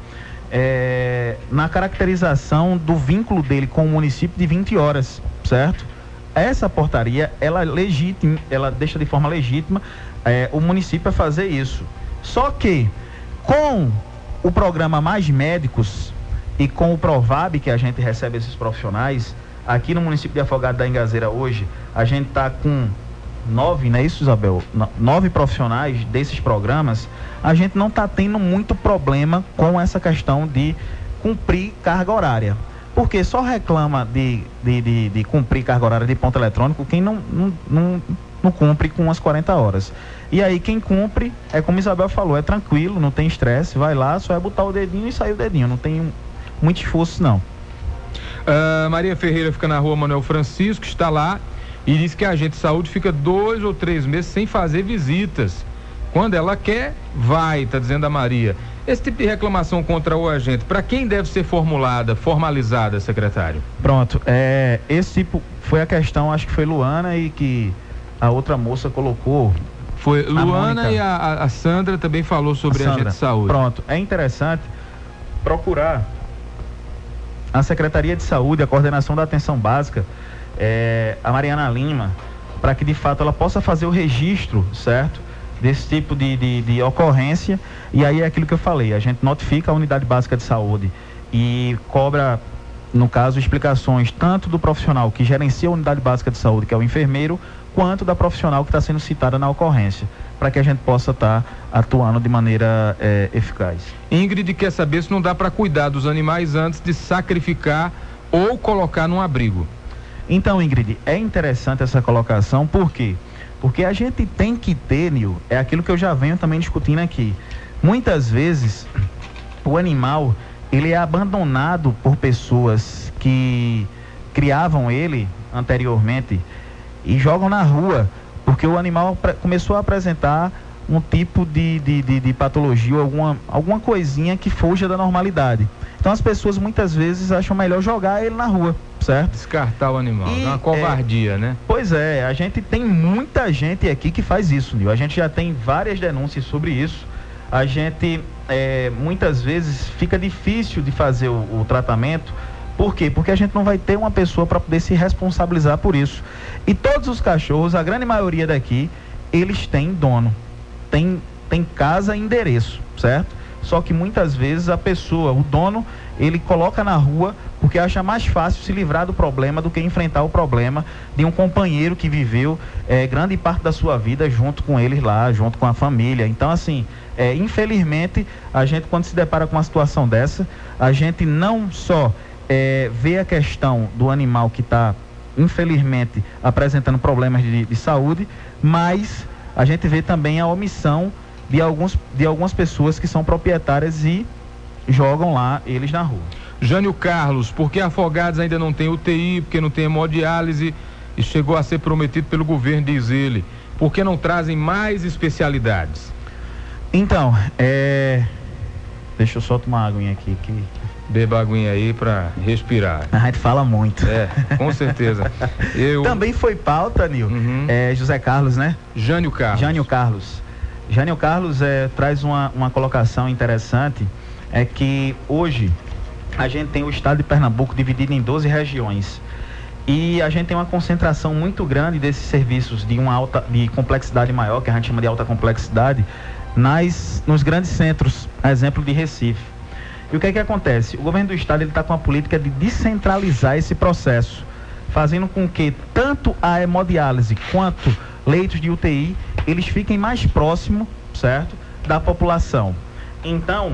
na caracterização do vínculo dele com o município de 20 horas, certo? Essa portaria, ela deixa de forma legítima o município a fazer isso. Só que, com o programa Mais Médicos e com o Provab, que a gente recebe esses profissionais, aqui no município de Afogados da Ingazeira hoje, a gente está com 9, não é isso, Isabel? 9 profissionais desses programas. A gente não está tendo muito problema com essa questão de cumprir carga horária. Porque só reclama de cumprir carga horária de ponto eletrônico quem não cumpre com as 40 horas. E aí quem cumpre, é como Isabel falou, é tranquilo, não tem estresse, vai lá, só é botar o dedinho e sair o dedinho, não tem muito esforço não. Maria Ferreira fica na rua Manuel Francisco, está lá e diz que a agente de saúde fica 2 ou 3 meses sem fazer visitas. Quando ela quer, vai, está dizendo a Maria. Esse tipo de reclamação contra o agente, para quem deve ser formalizada, secretário? Pronto, esse tipo foi a questão, acho que foi Luana e que a outra moça colocou. Foi Luana e a Sandra também falou sobre a agente de saúde. Pronto, é interessante procurar a Secretaria de Saúde, a coordenação da atenção básica, a Mariana Lima, para que de fato ela possa fazer o registro, certo? Desse tipo de ocorrência, e aí é aquilo que eu falei, a gente notifica a unidade básica de saúde e cobra, no caso, explicações tanto do profissional que gerencia a unidade básica de saúde, que é o enfermeiro, quanto da profissional que está sendo citada na ocorrência, para que a gente possa estar atuando de maneira eficaz. Ingrid quer saber se não dá para cuidar dos animais antes de sacrificar ou colocar num abrigo. Então, Ingrid, é interessante essa colocação, por quê? Porque a gente tem que ter, Nil, é aquilo que eu já venho também discutindo aqui. Muitas vezes, o animal, ele é abandonado por pessoas que criavam ele anteriormente e jogam na rua, porque o animal começou a apresentar um tipo de patologia, alguma coisinha que fuja da normalidade. Então as pessoas muitas vezes acham melhor jogar ele na rua, certo? Descartar o animal, é uma covardia, né? Pois é, a gente tem muita gente aqui que faz isso, Nil. A gente já tem várias denúncias sobre isso. A gente muitas vezes fica difícil de fazer o tratamento. Por quê? Porque a gente não vai ter uma pessoa para poder se responsabilizar por isso. E todos os cachorros, a grande maioria daqui, eles têm dono. Tem casa e endereço, certo? Só que muitas vezes a pessoa, o dono, ele coloca na rua porque acha mais fácil se livrar do problema do que enfrentar o problema de um companheiro que viveu grande parte da sua vida junto com eles lá, junto com a família. Então, assim, infelizmente, a gente quando se depara com uma situação dessa, a gente não só vê a questão do animal que está, infelizmente, apresentando problemas de saúde, mas a gente vê também a omissão de algumas pessoas que são proprietárias e jogam lá eles na rua. Jânio Carlos, por que Afogados ainda não tem UTI, porque não tem hemodiálise e chegou a ser prometido pelo governo, diz ele, por que não trazem mais especialidades? Então, deixa eu só tomar uma aguinha aqui que... Beba aguinha aí para respirar. A gente fala muito. Com certeza. Também foi pauta, Nil, José Carlos, né? Jânio Carlos. Jânio Carlos traz uma colocação interessante, é que hoje a gente tem o estado de Pernambuco dividido em 12 regiões e a gente tem uma concentração muito grande desses serviços de complexidade maior, que a gente chama de alta complexidade, nos grandes centros, exemplo de Recife. E o que é que acontece? O governo do estado está com a política de descentralizar esse processo, fazendo com que tanto a hemodiálise quanto leitos de UTI, eles fiquem mais próximos, certo, da população. Então,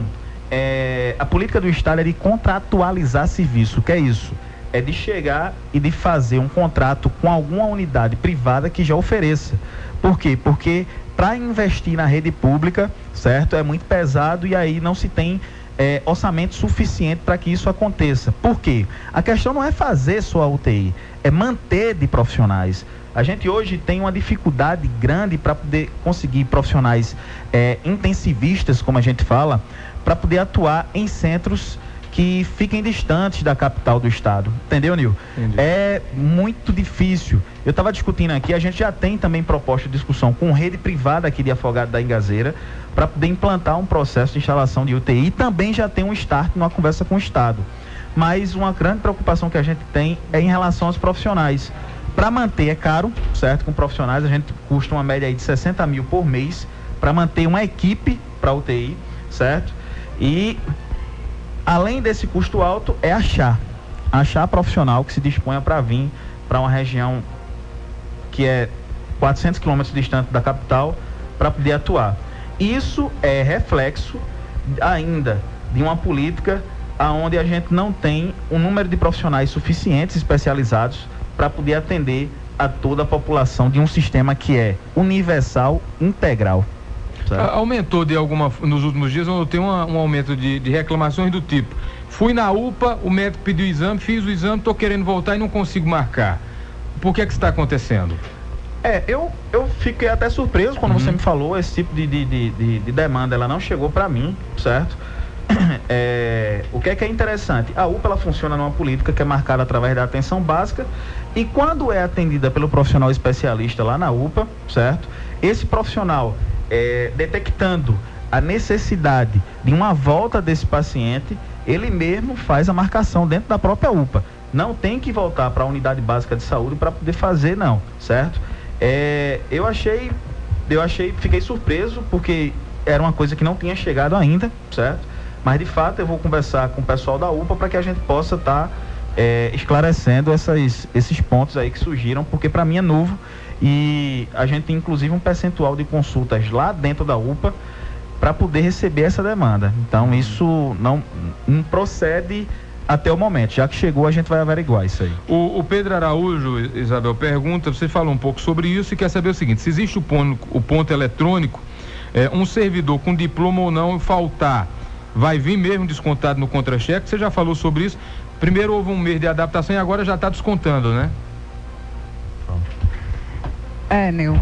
a política do estado é de contratualizar serviço. O que é isso? É de chegar e de fazer um contrato com alguma unidade privada que já ofereça. Por quê? Porque para investir na rede pública, certo, é muito pesado e aí não se tem orçamento suficiente para que isso aconteça. Por quê? A questão não é fazer só a UTI, é manter de profissionais. A gente hoje tem uma dificuldade grande para poder conseguir profissionais intensivistas, como a gente fala, para poder atuar em centros que fiquem distantes da capital do estado. Entendeu, Nil? Entendi. É muito difícil. Eu estava discutindo aqui, a gente já tem também proposta de discussão com rede privada aqui de Afogados da Ingazeira para poder implantar um processo de instalação de UTI e também já tem um start numa conversa com o estado. Mas uma grande preocupação que a gente tem é em relação aos profissionais. Para manter é caro, certo? Com profissionais a gente custa uma média aí de 60 mil por mês para manter uma equipe para UTI, certo? E além desse custo alto, é achar profissional que se disponha para vir para uma região que é 400 quilômetros distante da capital para poder atuar. Isso é reflexo ainda de uma política aonde a gente não tem um número de profissionais suficientes, especializados, para poder atender a toda a população de um sistema que é universal, integral. Aumentou nos últimos dias, eu notei um aumento de reclamações do tipo: fui na UPA, o médico pediu o exame, fiz o exame, estou querendo voltar e não consigo marcar. Por que isso está acontecendo? Eu fiquei até surpreso quando você me falou. Esse tipo de demanda, ela não chegou para mim, certo? O que é interessante? A UPA, ela funciona numa política que é marcada através da atenção básica, e quando é atendida pelo profissional especialista lá na UPA, certo? Esse profissional, detectando a necessidade de uma volta desse paciente, ele mesmo faz a marcação dentro da própria UPA. Não tem que voltar para a unidade básica de saúde para poder fazer, não, certo? Fiquei surpreso, porque era uma coisa que não tinha chegado ainda, certo? Mas, de fato, eu vou conversar com o pessoal da UPA para que a gente possa estar esclarecendo esses pontos aí que surgiram, porque para mim é novo, e a gente tem, inclusive, um percentual de consultas lá dentro da UPA para poder receber essa demanda. Então, isso não procede até o momento. Já que chegou, a gente vai averiguar isso aí. O Pedro Araújo, Isabel, pergunta, você falou um pouco sobre isso e quer saber o seguinte: se existe o ponto eletrônico, um servidor com diploma ou não faltar, vai vir mesmo descontado no contra-cheque? Você já falou sobre isso. Primeiro houve um mês de adaptação e agora já está descontando, né? Nil.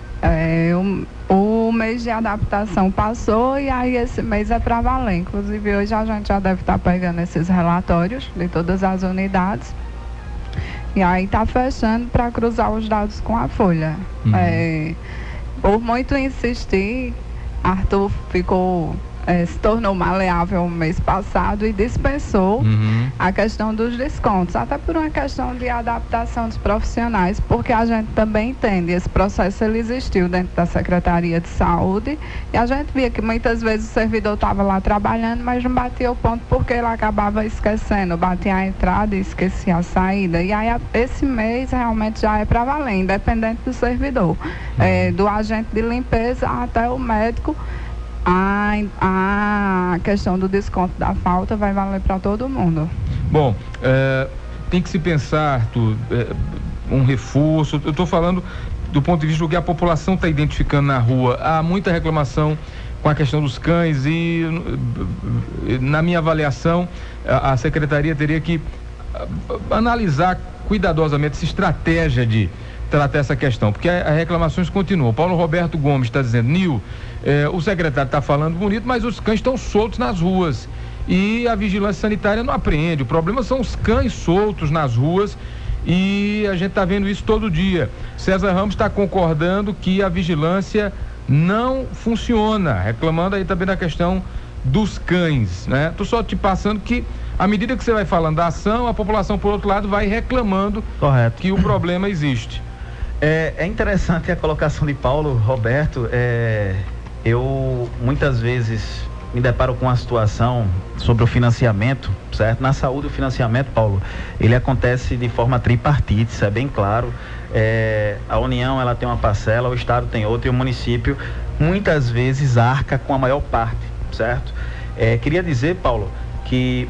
O mês de adaptação passou e aí esse mês é para valer. Inclusive hoje a gente já deve estar pegando esses relatórios de todas as unidades. E aí está fechando para cruzar os dados com a folha. Por muito insistir, Arthur se tornou maleável mês passado e dispensou a questão dos descontos, até por uma questão de adaptação dos profissionais, porque a gente também entende, esse processo ele existiu dentro da Secretaria de Saúde, e a gente via que muitas vezes o servidor estava lá trabalhando, mas não batia o ponto porque ele acabava esquecendo, batia a entrada e esquecia a saída. E aí esse mês realmente já é para valer, independente do servidor, do agente de limpeza até o médico. A questão do desconto da falta vai valer para todo mundo. Bom, tem que se pensar, Arthur, um reforço. Eu estou falando do ponto de vista do que a população está identificando na rua. Há muita reclamação com a questão dos cães e, na minha avaliação, a Secretaria teria que analisar cuidadosamente essa estratégia de tratar essa questão, porque as reclamações continuam. Paulo Roberto Gomes está dizendo: Nil, o secretário está falando bonito, mas os cães estão soltos nas ruas e a vigilância sanitária não apreende. O problema são os cães soltos nas ruas e a gente está vendo isso todo dia. César Ramos está concordando que a vigilância não funciona, reclamando aí também da questão dos cães, né? Estou só te passando que, à medida que você vai falando da ação, a população, por outro lado, vai reclamando. Correto. Que o problema existe. É interessante a colocação de Paulo Roberto. Eu muitas vezes me deparo com uma situação sobre o financiamento, certo? Na saúde, o financiamento, Paulo, ele acontece de forma tripartite, isso é bem claro. A União, ela tem uma parcela, o Estado tem outra e o município muitas vezes arca com a maior parte, certo? Queria dizer, Paulo, que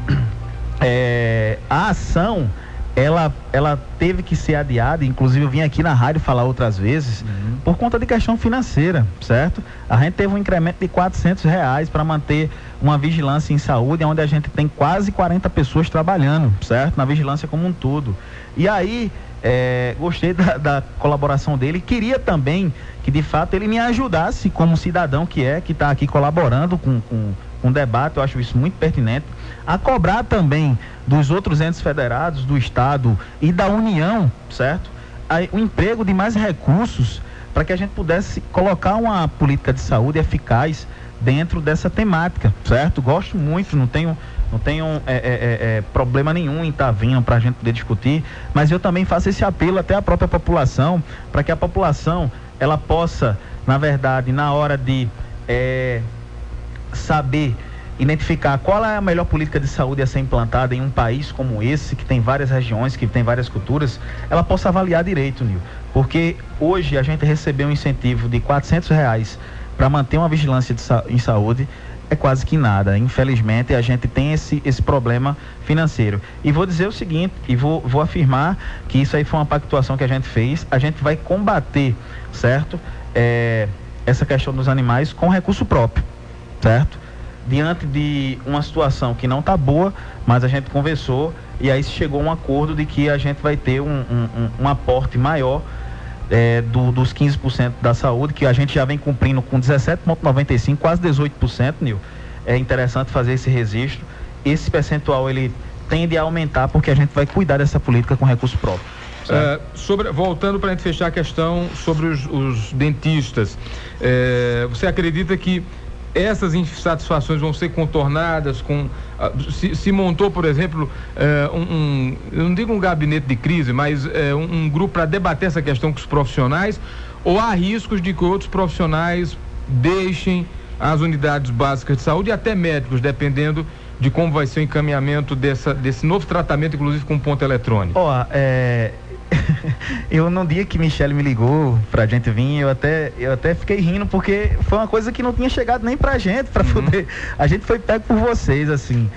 a ação ela teve que ser adiada. Inclusive eu vim aqui na rádio falar outras vezes, por conta de questão financeira, certo? A gente teve um incremento de R$400 para manter uma vigilância em saúde, onde a gente tem quase 40 pessoas trabalhando, certo? Na vigilância como um todo. E aí, gostei da colaboração dele, queria também que de fato ele me ajudasse como cidadão que está aqui colaborando com o debate. Eu acho isso muito pertinente, a cobrar também dos outros entes federados, do Estado e da União, certo? O emprego de mais recursos para que a gente pudesse colocar uma política de saúde eficaz dentro dessa temática, certo? Gosto muito, não tenho problema nenhum em estar vindo para a gente poder discutir, mas eu também faço esse apelo até à própria população, para que a população ela possa, na verdade, na hora de saber identificar qual é a melhor política de saúde a ser implantada em um país como esse, que tem várias regiões, que tem várias culturas, ela possa avaliar direito, Nil. Porque hoje a gente recebeu um incentivo de R$400 para manter uma vigilância em saúde, é quase que nada. Infelizmente, a gente tem esse problema financeiro. E vou dizer o seguinte, e vou afirmar que isso aí foi uma pactuação que a gente fez. A gente vai combater, certo? Essa questão dos animais com recurso próprio, certo? Diante de uma situação que não está boa, mas a gente conversou e aí chegou a um acordo de que a gente vai ter um aporte maior dos 15% da saúde, que a gente já vem cumprindo com 17,95%, quase 18%, Nil. É interessante fazer esse registro. Esse percentual, ele tende a aumentar porque a gente vai cuidar dessa política com recurso próprio. Voltando para a gente fechar a questão sobre os dentistas, você acredita que essas insatisfações vão ser contornadas se montou, por exemplo, eu não digo um gabinete de crise, mas um grupo para debater essa questão com os profissionais, ou há riscos de que outros profissionais deixem as unidades básicas de saúde e até médicos, dependendo de como vai ser o encaminhamento desse novo tratamento, inclusive com ponto eletrônico? Eu, no dia que Michele me ligou pra gente vir, eu até fiquei rindo, porque foi uma coisa que não tinha chegado nem pra gente, poder. A gente foi pego por vocês, assim.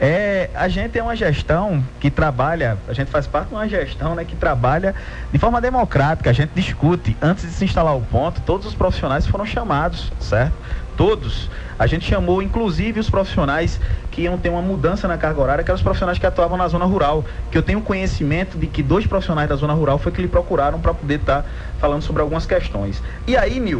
A gente é uma gestão que trabalha, a gente faz parte de uma gestão, né, que trabalha de forma democrática. A gente discute, antes de se instalar o ponto, todos os profissionais foram chamados, certo? Todos. A gente chamou, inclusive, os profissionais que iam ter uma mudança na carga horária, que eram os profissionais que atuavam na zona rural, que eu tenho conhecimento de que 2 profissionais da zona rural foi que lhe procuraram para poder estar falando sobre algumas questões. E aí, Nil,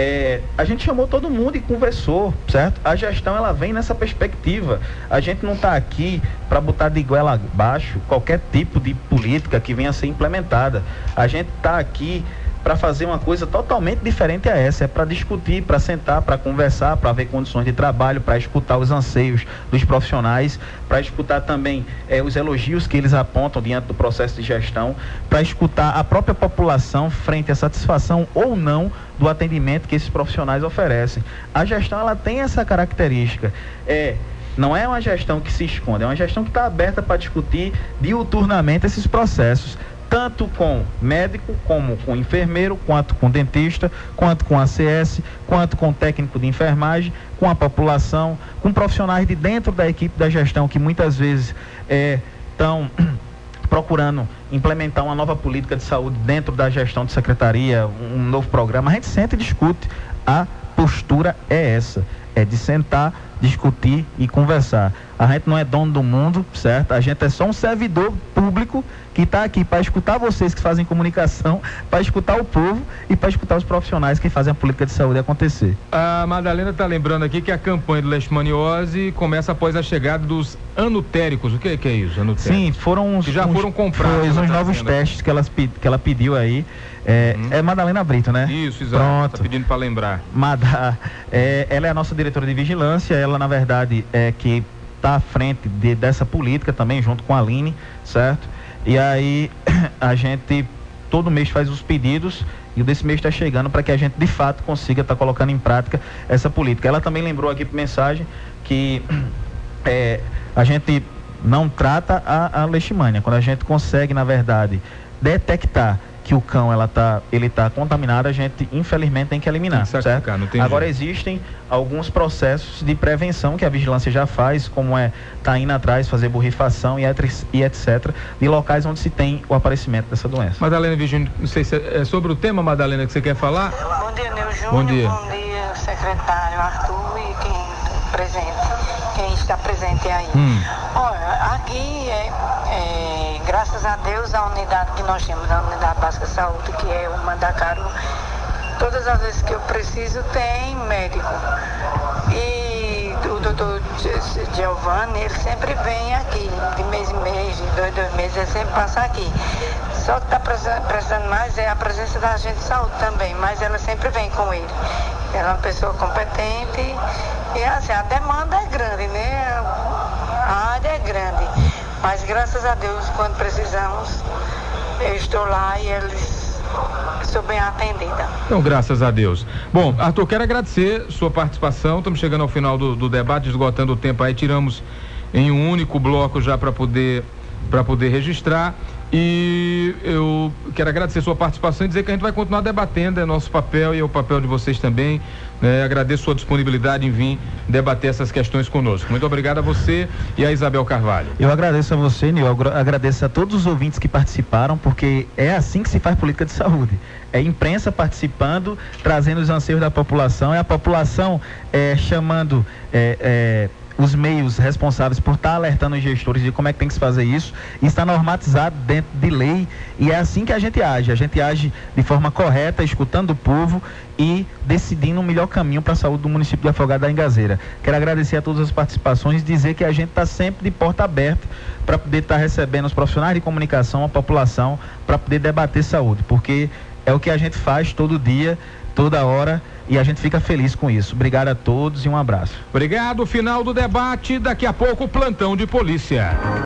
a gente chamou todo mundo e conversou, certo? A gestão, ela vem nessa perspectiva. A gente não está aqui para botar de goela abaixo qualquer tipo de política que venha a ser implementada. A gente está aqui para fazer uma coisa totalmente diferente a essa, para discutir, para sentar, para conversar, para ver condições de trabalho, para escutar os anseios dos profissionais, para escutar também os elogios que eles apontam diante do processo de gestão, para escutar a própria população frente à satisfação ou não do atendimento que esses profissionais oferecem. A gestão, ela tem essa característica, não é uma gestão que se esconde, é uma gestão que está aberta para discutir diuturnamente esses processos, tanto com médico, como com enfermeiro, quanto com dentista, quanto com ACS, quanto com técnico de enfermagem, com a população, com profissionais de dentro da equipe da gestão, que muitas vezes estão procurando implementar uma nova política de saúde dentro da gestão de secretaria, um novo programa. A gente senta e discute. A postura é essa, de sentar, discutir e conversar. A gente não é dono do mundo, certo? A gente é só um servidor público que está aqui para escutar vocês que fazem comunicação, para escutar o povo e para escutar os profissionais que fazem a política de saúde acontecer. A Madalena está lembrando aqui que a campanha do leishmaniose começa após a chegada dos anutéricos. O que é isso, anutéricos? Sim, foram foram comprados. Os novos testes que ela pediu aí. É Madalena Brito, né? Isso, exato. Pronto. Tá pedindo para lembrar. Ela é a nossa diretora de vigilância. Ela, na verdade, que está à frente dessa política também, junto com a Aline, certo? E aí a gente todo mês faz os pedidos e o desse mês está chegando para que a gente de fato consiga estar colocando em prática essa política. Ela também lembrou aqui por mensagem que a gente não trata a leishmania. Quando a gente consegue, na verdade, detectar que o cão ele tá contaminado, a gente infelizmente tem que eliminar, certo? Agora existem alguns processos de prevenção que a vigilância já faz, como tá indo atrás, fazer borrifação e etc, de locais onde se tem o aparecimento dessa doença. Madalena Virgínio, não sei se é sobre o tema, Madalena, que você quer falar? Bom dia, Nil Júnior. Bom dia, secretário Arthur e quem está presente aí. Olha, aqui graças a Deus, a unidade que nós temos, a unidade básica de saúde, que é o Mandacaru, todas as vezes que eu preciso tem médico. E o doutor Giovanni, ele sempre vem aqui, de mês em mês, de 2 meses, ele sempre passa aqui. Só que está precisando mais a presença da agente de saúde também, mas ela sempre vem com ele. Ela é uma pessoa competente e assim, a demanda é grande, né? A área é grande. Mas graças a Deus, quando precisamos, eu estou lá e sou bem atendida. Então, graças a Deus. Bom, Arthur, quero agradecer sua participação. Estamos chegando ao final do debate, esgotando o tempo aí. Tiramos em um único bloco já para poder registrar. E eu quero agradecer a sua participação e dizer que a gente vai continuar debatendo, é nosso papel e é o papel de vocês também. Agradeço a sua disponibilidade em vir debater essas questões conosco. Muito obrigado a você e a Isabel Carvalho. Eu agradeço a você, Nil, agradeço a todos os ouvintes que participaram, porque é assim que se faz política de saúde. É a imprensa participando, trazendo os anseios da população, é a população chamando os meios responsáveis por estar alertando os gestores de como é que tem que se fazer isso, e está normatizado dentro de lei, e é assim que a gente age de forma correta, escutando o povo e decidindo o melhor caminho para a saúde do município de Afogados da Engazeira. Quero agradecer a todas as participações e dizer que a gente está sempre de porta aberta para poder estar recebendo os profissionais de comunicação, a população, para poder debater saúde, porque é o que a gente faz todo dia, toda hora, e a gente fica feliz com isso. Obrigado a todos e um abraço. Obrigado. Final do debate. Daqui a pouco, plantão de polícia.